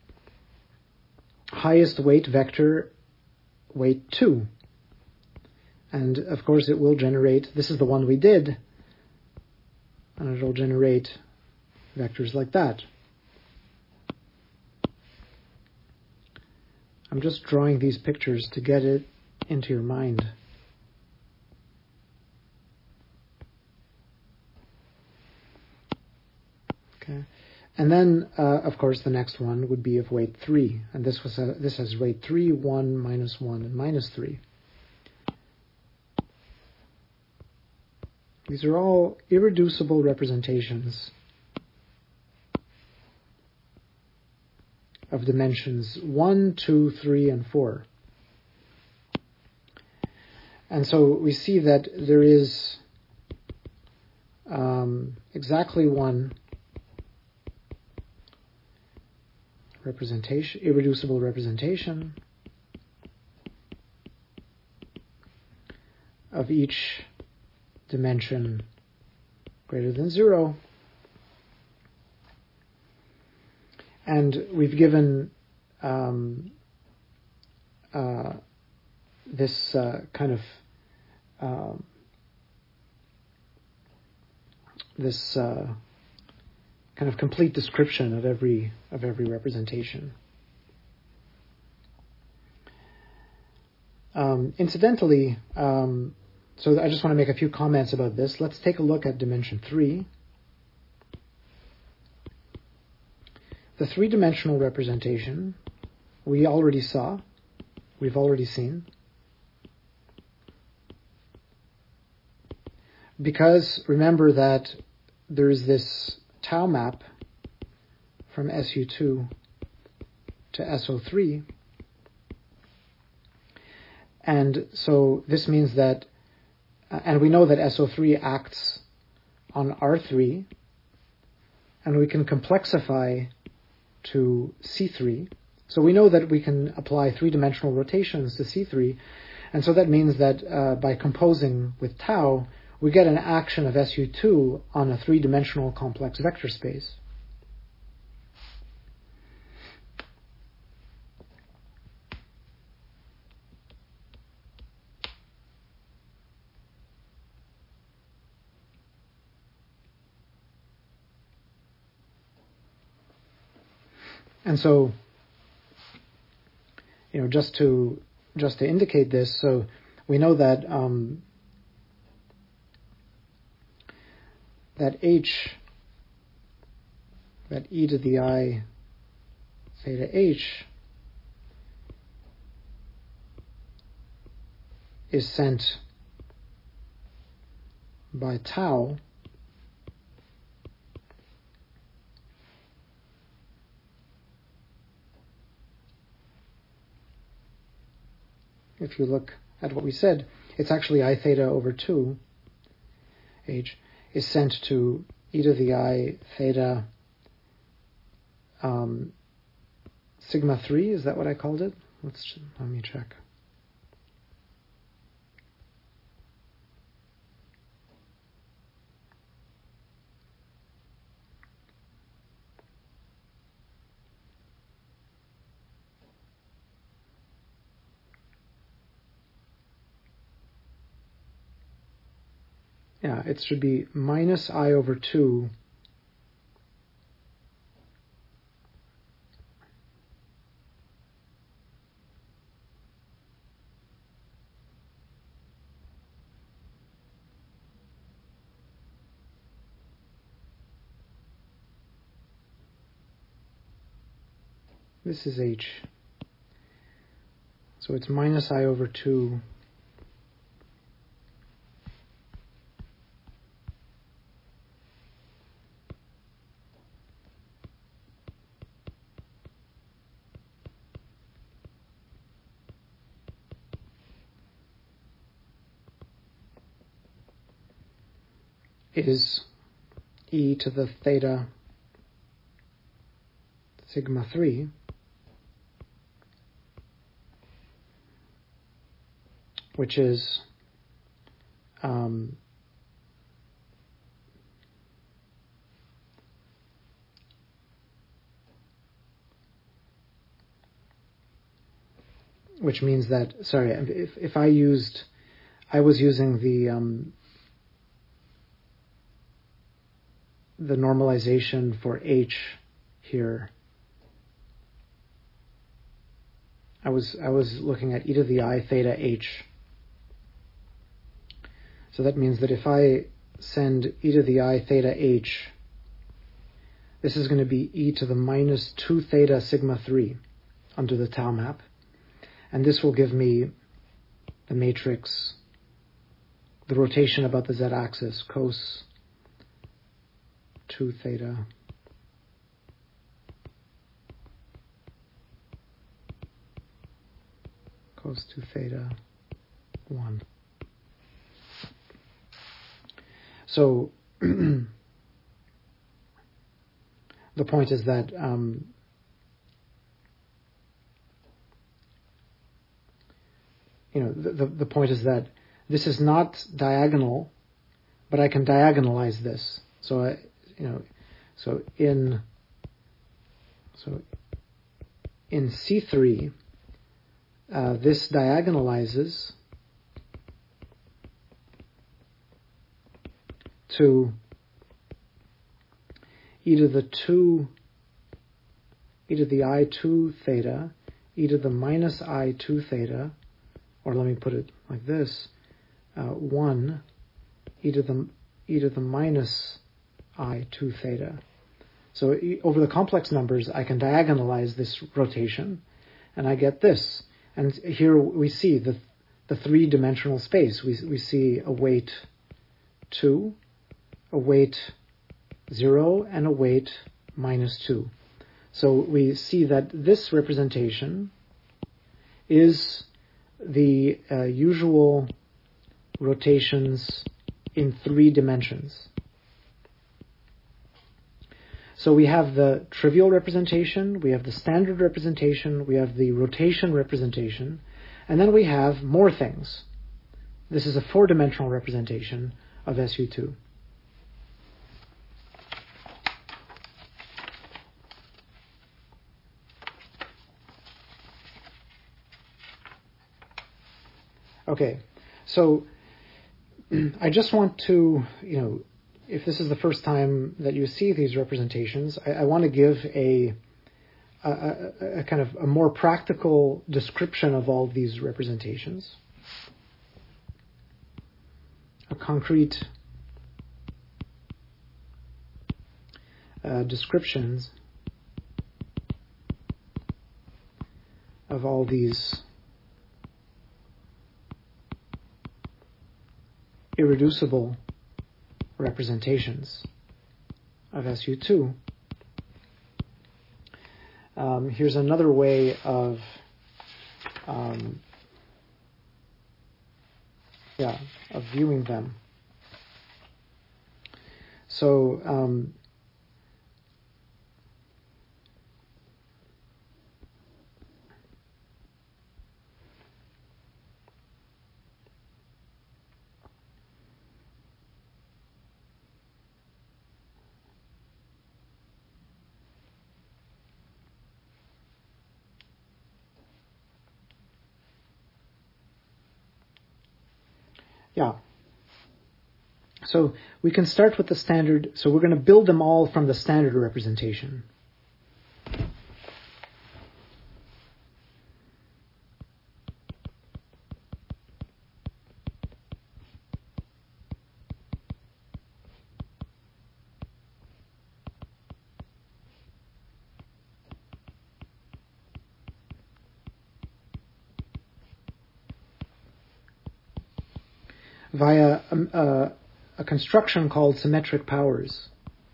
highest weight vector, weight two. And of course it will generate, this is the one we did, and it'll generate vectors like that. I'm just drawing these pictures to get it into your mind. Okay, and then uh, of course the next one would be of weight three, and this was a, this has weight three, one, minus one, and minus three. These are all irreducible representations of dimensions one, two, three, and four. And so we see that there is um, exactly one representation, irreducible representation of each dimension greater than zero. And we've given um, uh, this uh, kind of um, this uh, kind of complete description of every of every representation. Um, incidentally, um, so I just want to make a few comments about this. Let's take a look at dimension three. The three-dimensional representation we already saw, we've already seen. Because remember that there is this tau map from S U two to S O three. And so this means that, uh, and we know that S O three acts on R three, and we can complexify to C three. So we know that we can apply three-dimensional rotations to C three, and so that means that uh, by composing with tau, we get an action of S U two on a three-dimensional complex vector space. And so, you know, just to just to indicate this, so we know that um, that h, that e to the I theta h is sent by tau if you look at what we said, it's actually I theta over two h is sent to e to the I theta um, sigma three. Is that what I called it? Let's let me check. Yeah, it should be minus I over two this is h. So it's minus I over two is e to the theta sigma three, which is um, which means that, sorry, if, if I used, I was using the um, the normalization for h here. I was I was looking at e to the I theta h. So that means that if I send e to the I theta h, this is going to be e to the minus two theta sigma three under the tau map. And this will give me the matrix, the rotation about the z-axis, cos two theta cos two theta one. So the point is that um, you know the, the the point is that this is not diagonal, but I can diagonalize this. So I you know so in so in C three uh, this diagonalizes to e to the two, e to the I two theta, e to the minus I two theta, or let me put it like this, uh, one, e to the e to the minus I two theta. So e, over the complex numbers, I can diagonalize this rotation, and I get this. And here we see the the three-dimensional space. We we see a weight two, a weight zero, and a weight minus two. So we see that this representation is the uh, usual rotations in three dimensions. So we have the trivial representation, we have the standard representation, we have the rotation representation, and then we have more things. This is a four-dimensional representation of S U two. Okay, so I just want to, you know, if this is the first time that you see these representations, I, I want to give a a, a, a kind of a more practical description of all these representations, a concrete uh, descriptions of all these irreducible representations of S U two. Um, here's another way of um, yeah, of viewing them. So um, Yeah. So we can start with the standard. So we're going to build them all from the standard representation. Via um, uh, a construction called symmetric powers.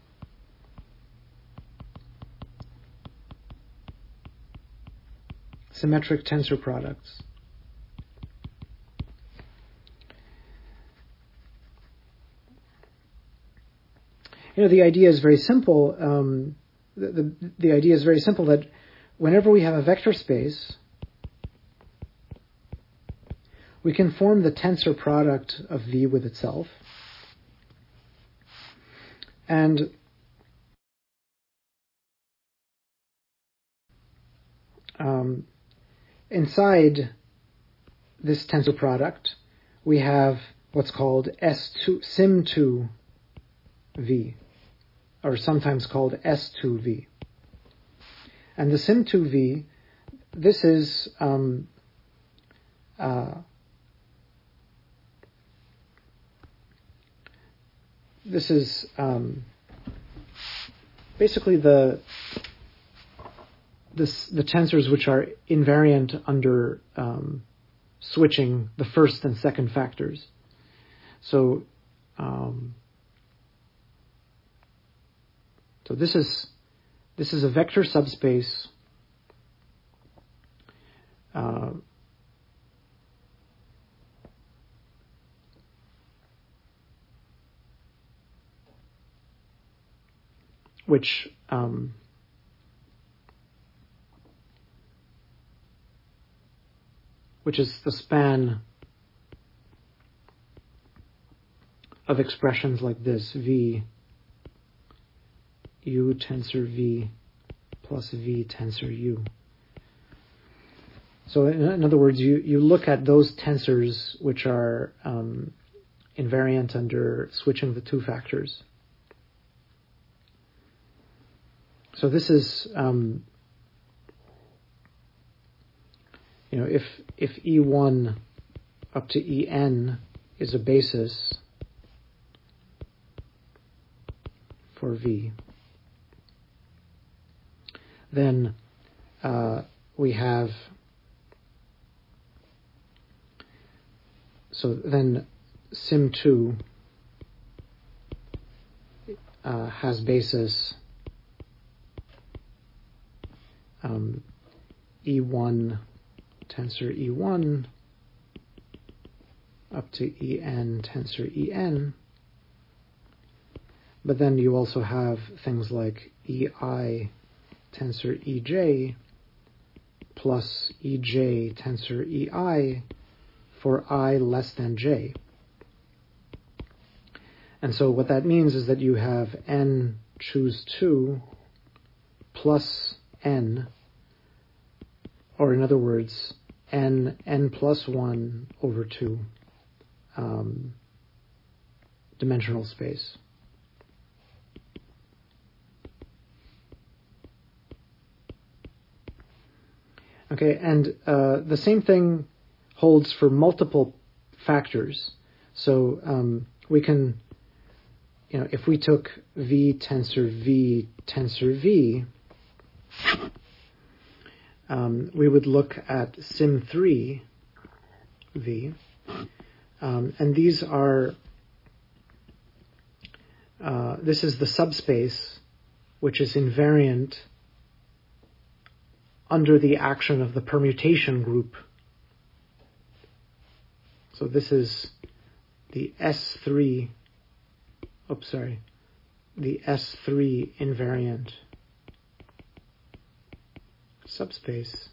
Symmetric tensor products. You know, the idea is very simple. Um, the, the, the idea is very simple that whenever we have a vector space, we can form the tensor product of V with itself. And um, inside this tensor product, we have what's called S two, sim two V, or sometimes called S two V. And the sim two V, this is um, uh, this is um, basically the this, the tensors which are invariant under um, switching the first and second factors. So, um, so this is this is a vector subspace uh, which um, which is the span of expressions like this: V U tensor V plus V tensor U. So in, in other words, you, you look at those tensors which are um, invariant under switching the two factors. So this is, um, you know, if if E one up to E n is a basis for V, then uh, we have, so then sim two uh, has basis um, E one tensor E one up to E n tensor E n. But then you also have things like E I tensor E j plus E j tensor E I for I less than j. And so what that means is that you have n choose two plus n, or in other words, n, n plus one over two um, dimensional space. Okay, and uh, the same thing holds for multiple factors. So um, we can, you know, if we took V tensor V tensor V, um, we would look at sim three V, um, and these are, uh, this is the subspace which is invariant under the action of the permutation group. So this is the S three, oops, sorry, the S three invariant subspace,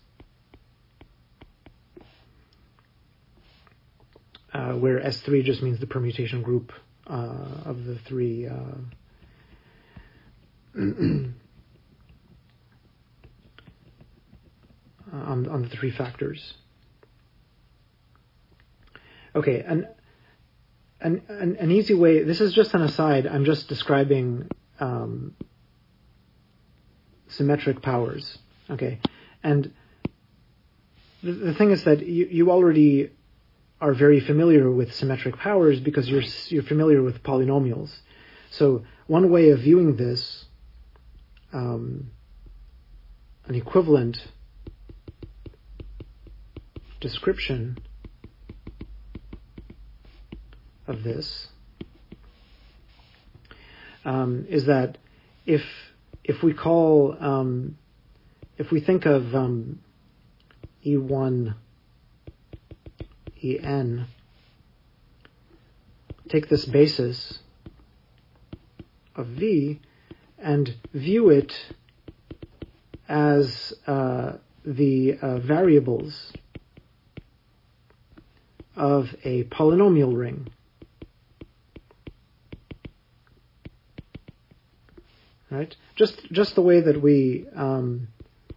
uh, where S three just means the permutation group uh, of the three uh, on, on the three factors. Okay, an, an, an, an easy way, this is just an aside, I'm just describing um, symmetric powers. Okay, and the, the thing is that you, you already are very familiar with symmetric powers because you're you're familiar with polynomials. So one way of viewing this, um, an equivalent description of this, um, is that if if we call um, if we think of um, E one En, take this basis of V and view it as uh, the uh, variables of a polynomial ring. Right? Just just the way that we um,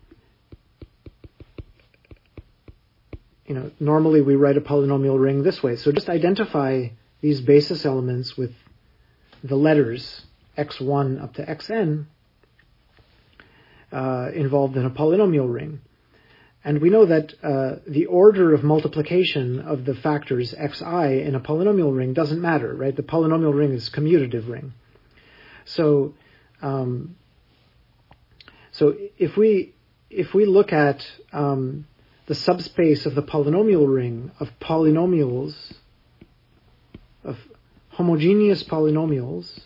you know, normally we write a polynomial ring this way. So just identify these basis elements with the letters x one up to xn uh, involved in a polynomial ring. And we know that uh, the order of multiplication of the factors xi in a polynomial ring doesn't matter, right? The polynomial ring is a commutative ring. So, um, so if we if we look at um, the subspace of the polynomial ring of polynomials, of homogeneous polynomials,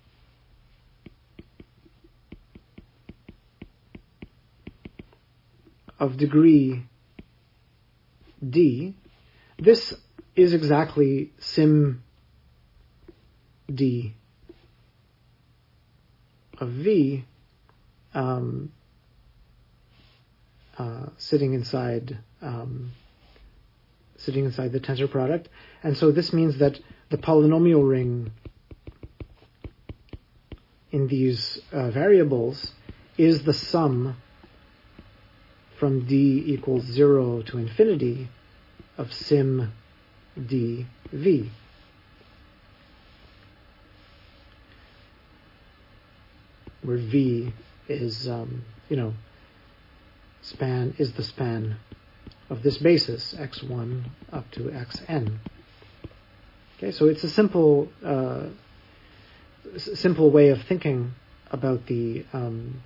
of degree d, this is exactly sim d of v um, uh, sitting inside um, sitting inside the tensor product, and so this means that the polynomial ring in these uh, variables is the sum from d equals zero to infinity of sim dv. Where v is, um, you know, span is the span of this basis, x one up to xn. Okay, so it's a simple, uh, s- simple way of thinking about the um,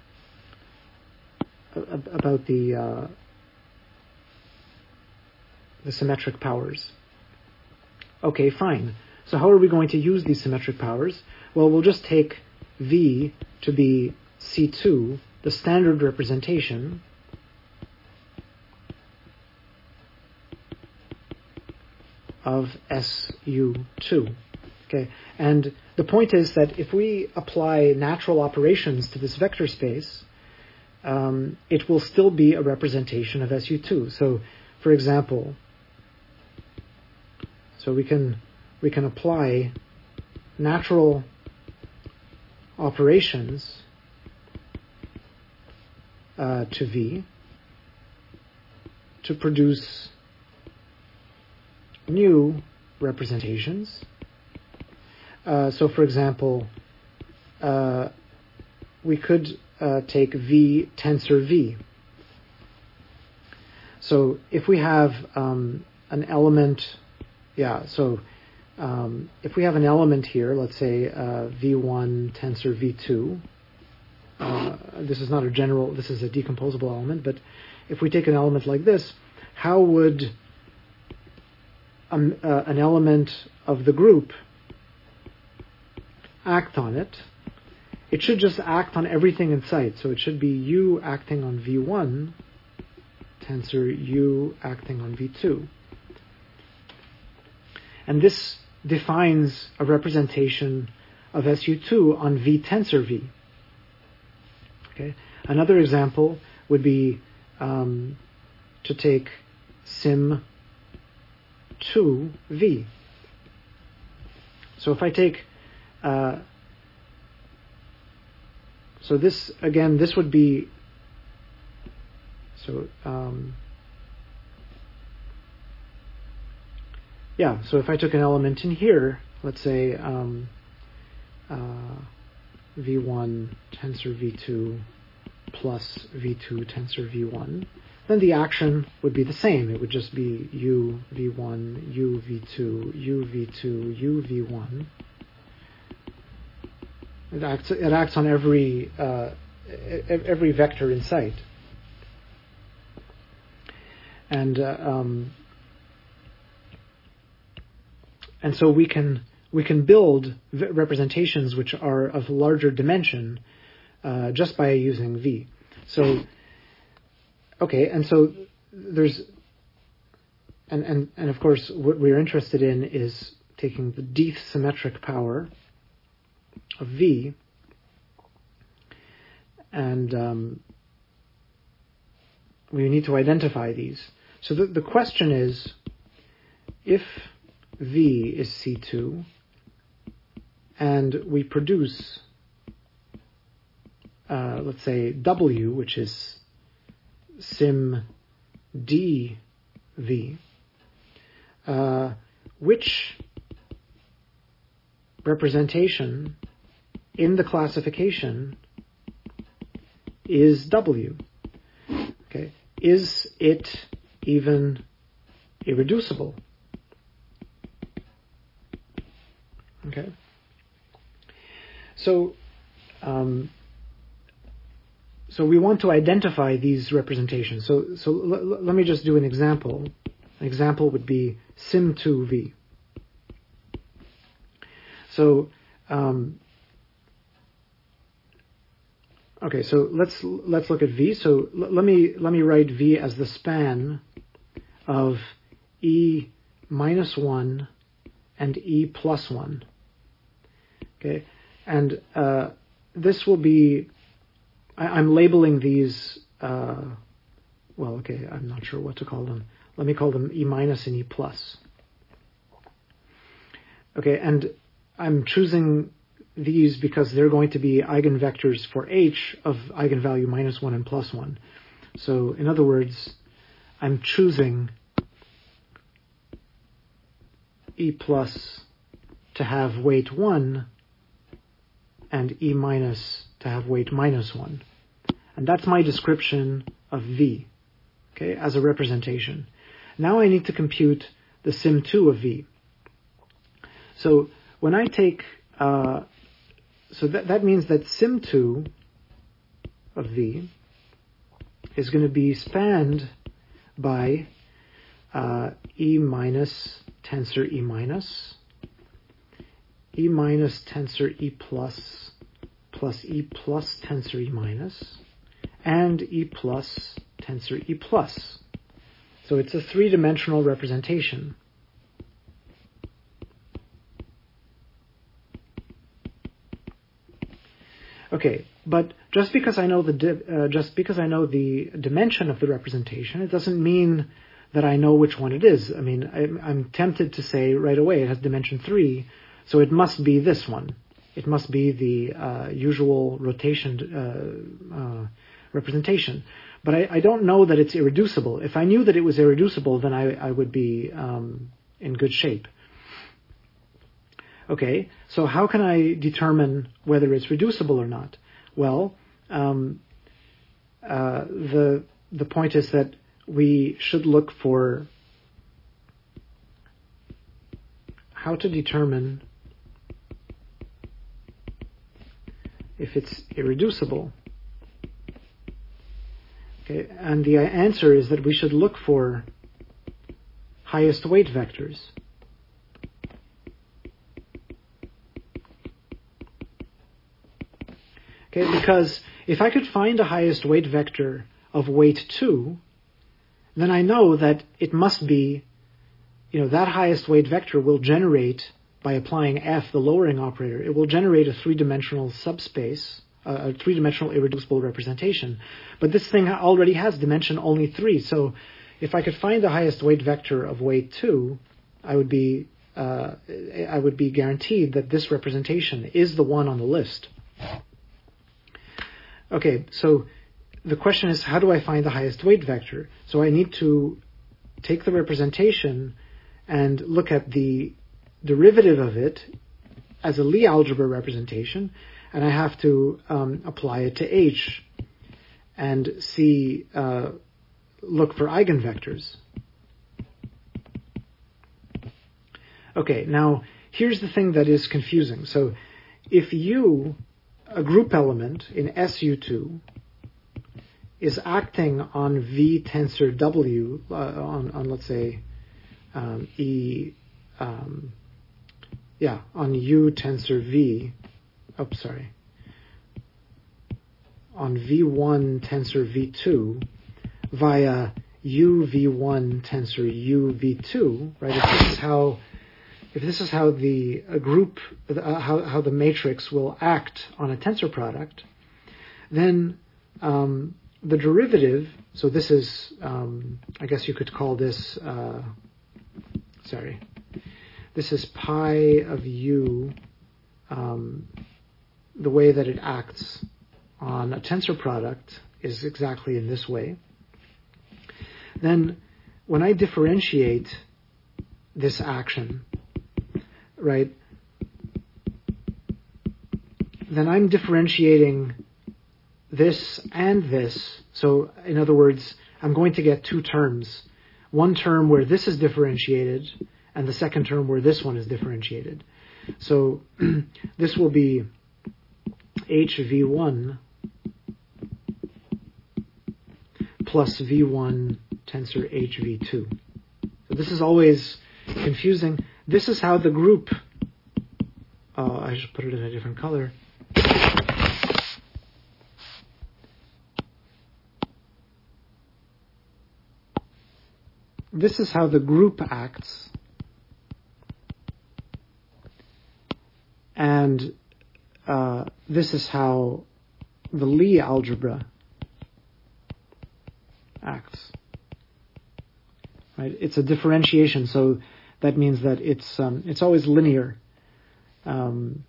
about the uh, the symmetric powers. Okay, fine. So how are we going to use these symmetric powers? Well, we'll just take V to be C two, the standard representation of S U two. Okay, and the point is that if we apply natural operations to this vector space, um, it will still be a representation of S U two. So, for example, so we can we can apply natural operations uh, to V to produce new representations. Uh, so, for example, uh, we could uh, take V tensor V. So if we have um, an element, yeah, so um, if we have an element here, let's say uh, V one tensor V two, uh, this is not a general, this is a decomposable element, but if we take an element like this, how would um, uh, an element of the group act on it? It should just act on everything in sight. So it should be U acting on V one, tensor U acting on V two. And this defines a representation of S U two on V tensor V. Okay. Another example would be um, to take sim two V. So if I take uh, So this, again, this would be, so, um, yeah, so if I took an element in here, let's say um, uh, V one tensor V two plus V two tensor V one, then the action would be the same. It would just be U V one, U V two, U V two, U V one. It acts, it acts on every uh, every vector in sight, and uh, um, and so we can we can build v- representations which are of larger dimension uh, just by using V. So okay, and so there's and and and of course what we're interested in is taking the d symmetric power of V, and um, we need to identify these. So the, the question is, if V is C two, and we produce, uh, let's say, W, which is sim D V, uh, which representation in the classification is W? Okay, is it even irreducible? Okay, so um, so we want to identify these representations. So so l- l- let me just do an example. An example would be sim two V. So um, Okay, so let's let's look at V. So l- let me let me write V as the span of E minus one and E plus one. Okay, and uh, this will be. I, I'm labeling these. Uh, well, okay, I'm not sure what to call them. Let me call them E minus and E plus. Okay, and I'm choosing these because they're going to be eigenvectors for H of eigenvalue minus one and plus one. So in other words, I'm choosing E plus to have weight one and E minus to have weight minus one. And that's my description of V, okay, as a representation. Now I need to compute the sim two of V. So when I take uh, So that, that means that sim two of V is going to be spanned by uh, E minus tensor E minus, E minus tensor E plus, plus E plus tensor E minus, and E plus tensor E plus. So it's a three-dimensional representation. Okay, but just because I know the di- uh, just because I know the dimension of the representation, it doesn't mean that I know which one it is. I mean, I'm, I'm tempted to say right away it has dimension three, so it must be this one. It must be the uh, usual rotation uh, uh, representation. But I, I don't know that it's irreducible. If I knew that it was irreducible, then I, I would be um, in good shape. Okay, so how can I determine whether it's reducible or not? Well, um, uh, the the point is that we should look for how to determine if it's irreducible. Okay, and the answer is that we should look for highest weight vectors. Okay, because if I could find a highest weight vector of weight two, then I know that it must be, you know, that highest weight vector will generate, by applying F, the lowering operator, it will generate a three-dimensional subspace, uh, a three-dimensional irreducible representation. But this thing already has dimension only three, so if I could find the highest weight vector of weight two, I would be, uh, I would be guaranteed that this representation is the one on the list. Okay, so the question is, how do I find the highest weight vector? So I need to take the representation and look at the derivative of it as a Lie algebra representation, and I have to um, apply it to H and see, uh, look for eigenvectors. Okay, now here's the thing that is confusing. So if U, a group element in S U two, is acting on V tensor W, uh, on, on let's say um, E, um, yeah, on U tensor V, oh, sorry, on V one tensor V two via U V one tensor U V two, right? If this is how, if this is how the a group, uh, how how the matrix will act on a tensor product, then um, the derivative, so this is, um, I guess you could call this, uh, sorry, this is pi of u, um, the way that it acts on a tensor product is exactly in this way. Then when I differentiate this action, right, then I'm differentiating this and this. So in other words, I'm going to get two terms. One term where this is differentiated, and the second term where this one is differentiated. So this will be H V one plus V one tensor H V two. So this is always confusing. This is how the group, uh, I should put it in a different color. This is how the group acts. And uh, this is how the Lie algebra acts. Right? It's a differentiation, so that means that it's um, it's always linear. Um,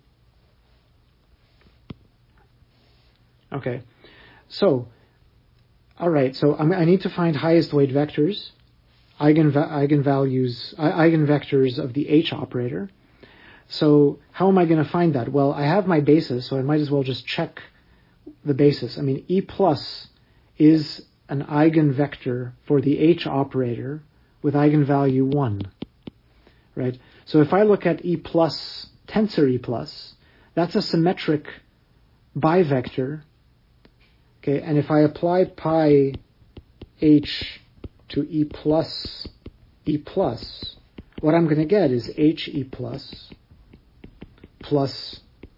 okay, so all right. So I'm, I need to find highest weight vectors, eigenva- eigenvalues, eigenvectors of the H operator. So how am I going to find that? Well, I have my basis, so I might as well just check the basis. I mean, E plus is an eigenvector for the H operator with eigenvalue one, right? So if I look at E plus, tensor E plus, that's a symmetric bivector, okay? And if I apply pi H to E plus E plus, what I'm going to get is H E plus plus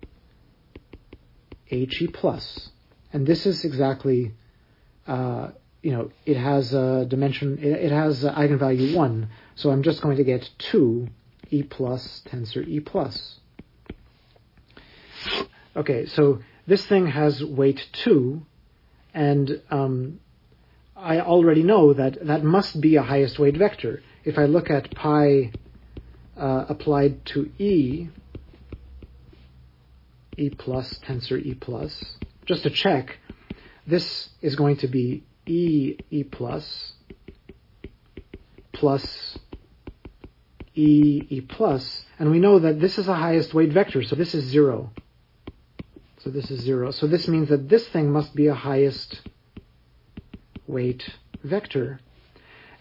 H E plus. And this is exactly, uh, you know, it has a dimension, it, it has a eigenvalue one, so I'm just going to get two E plus tensor E plus. Okay, so this thing has weight two, and um, I already know that that must be a highest weight vector. If I look at pi uh, applied to E, E plus tensor E plus, just to check, this is going to be E E plus plus E E plus, and we know that this is a highest weight vector, so this is zero. So this is zero. So this means that this thing must be a highest weight vector.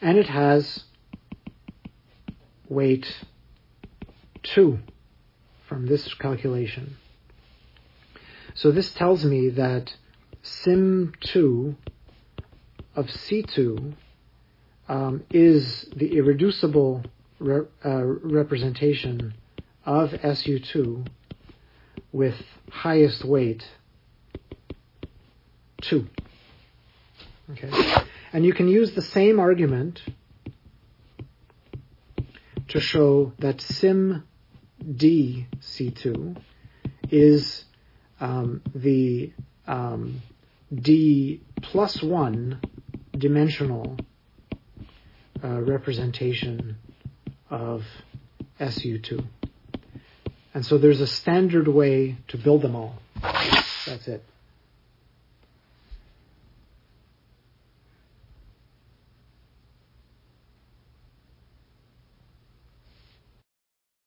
and it has weight two from this calculation. So this tells me that sim two of C two um, is the irreducible re- uh, representation of S U two with highest weight two. Okay, and you can use the same argument to show that sim D C two is um, the um, D plus one dimensional uh, representation of S U two. And so there's a standard way to build them all. That's it.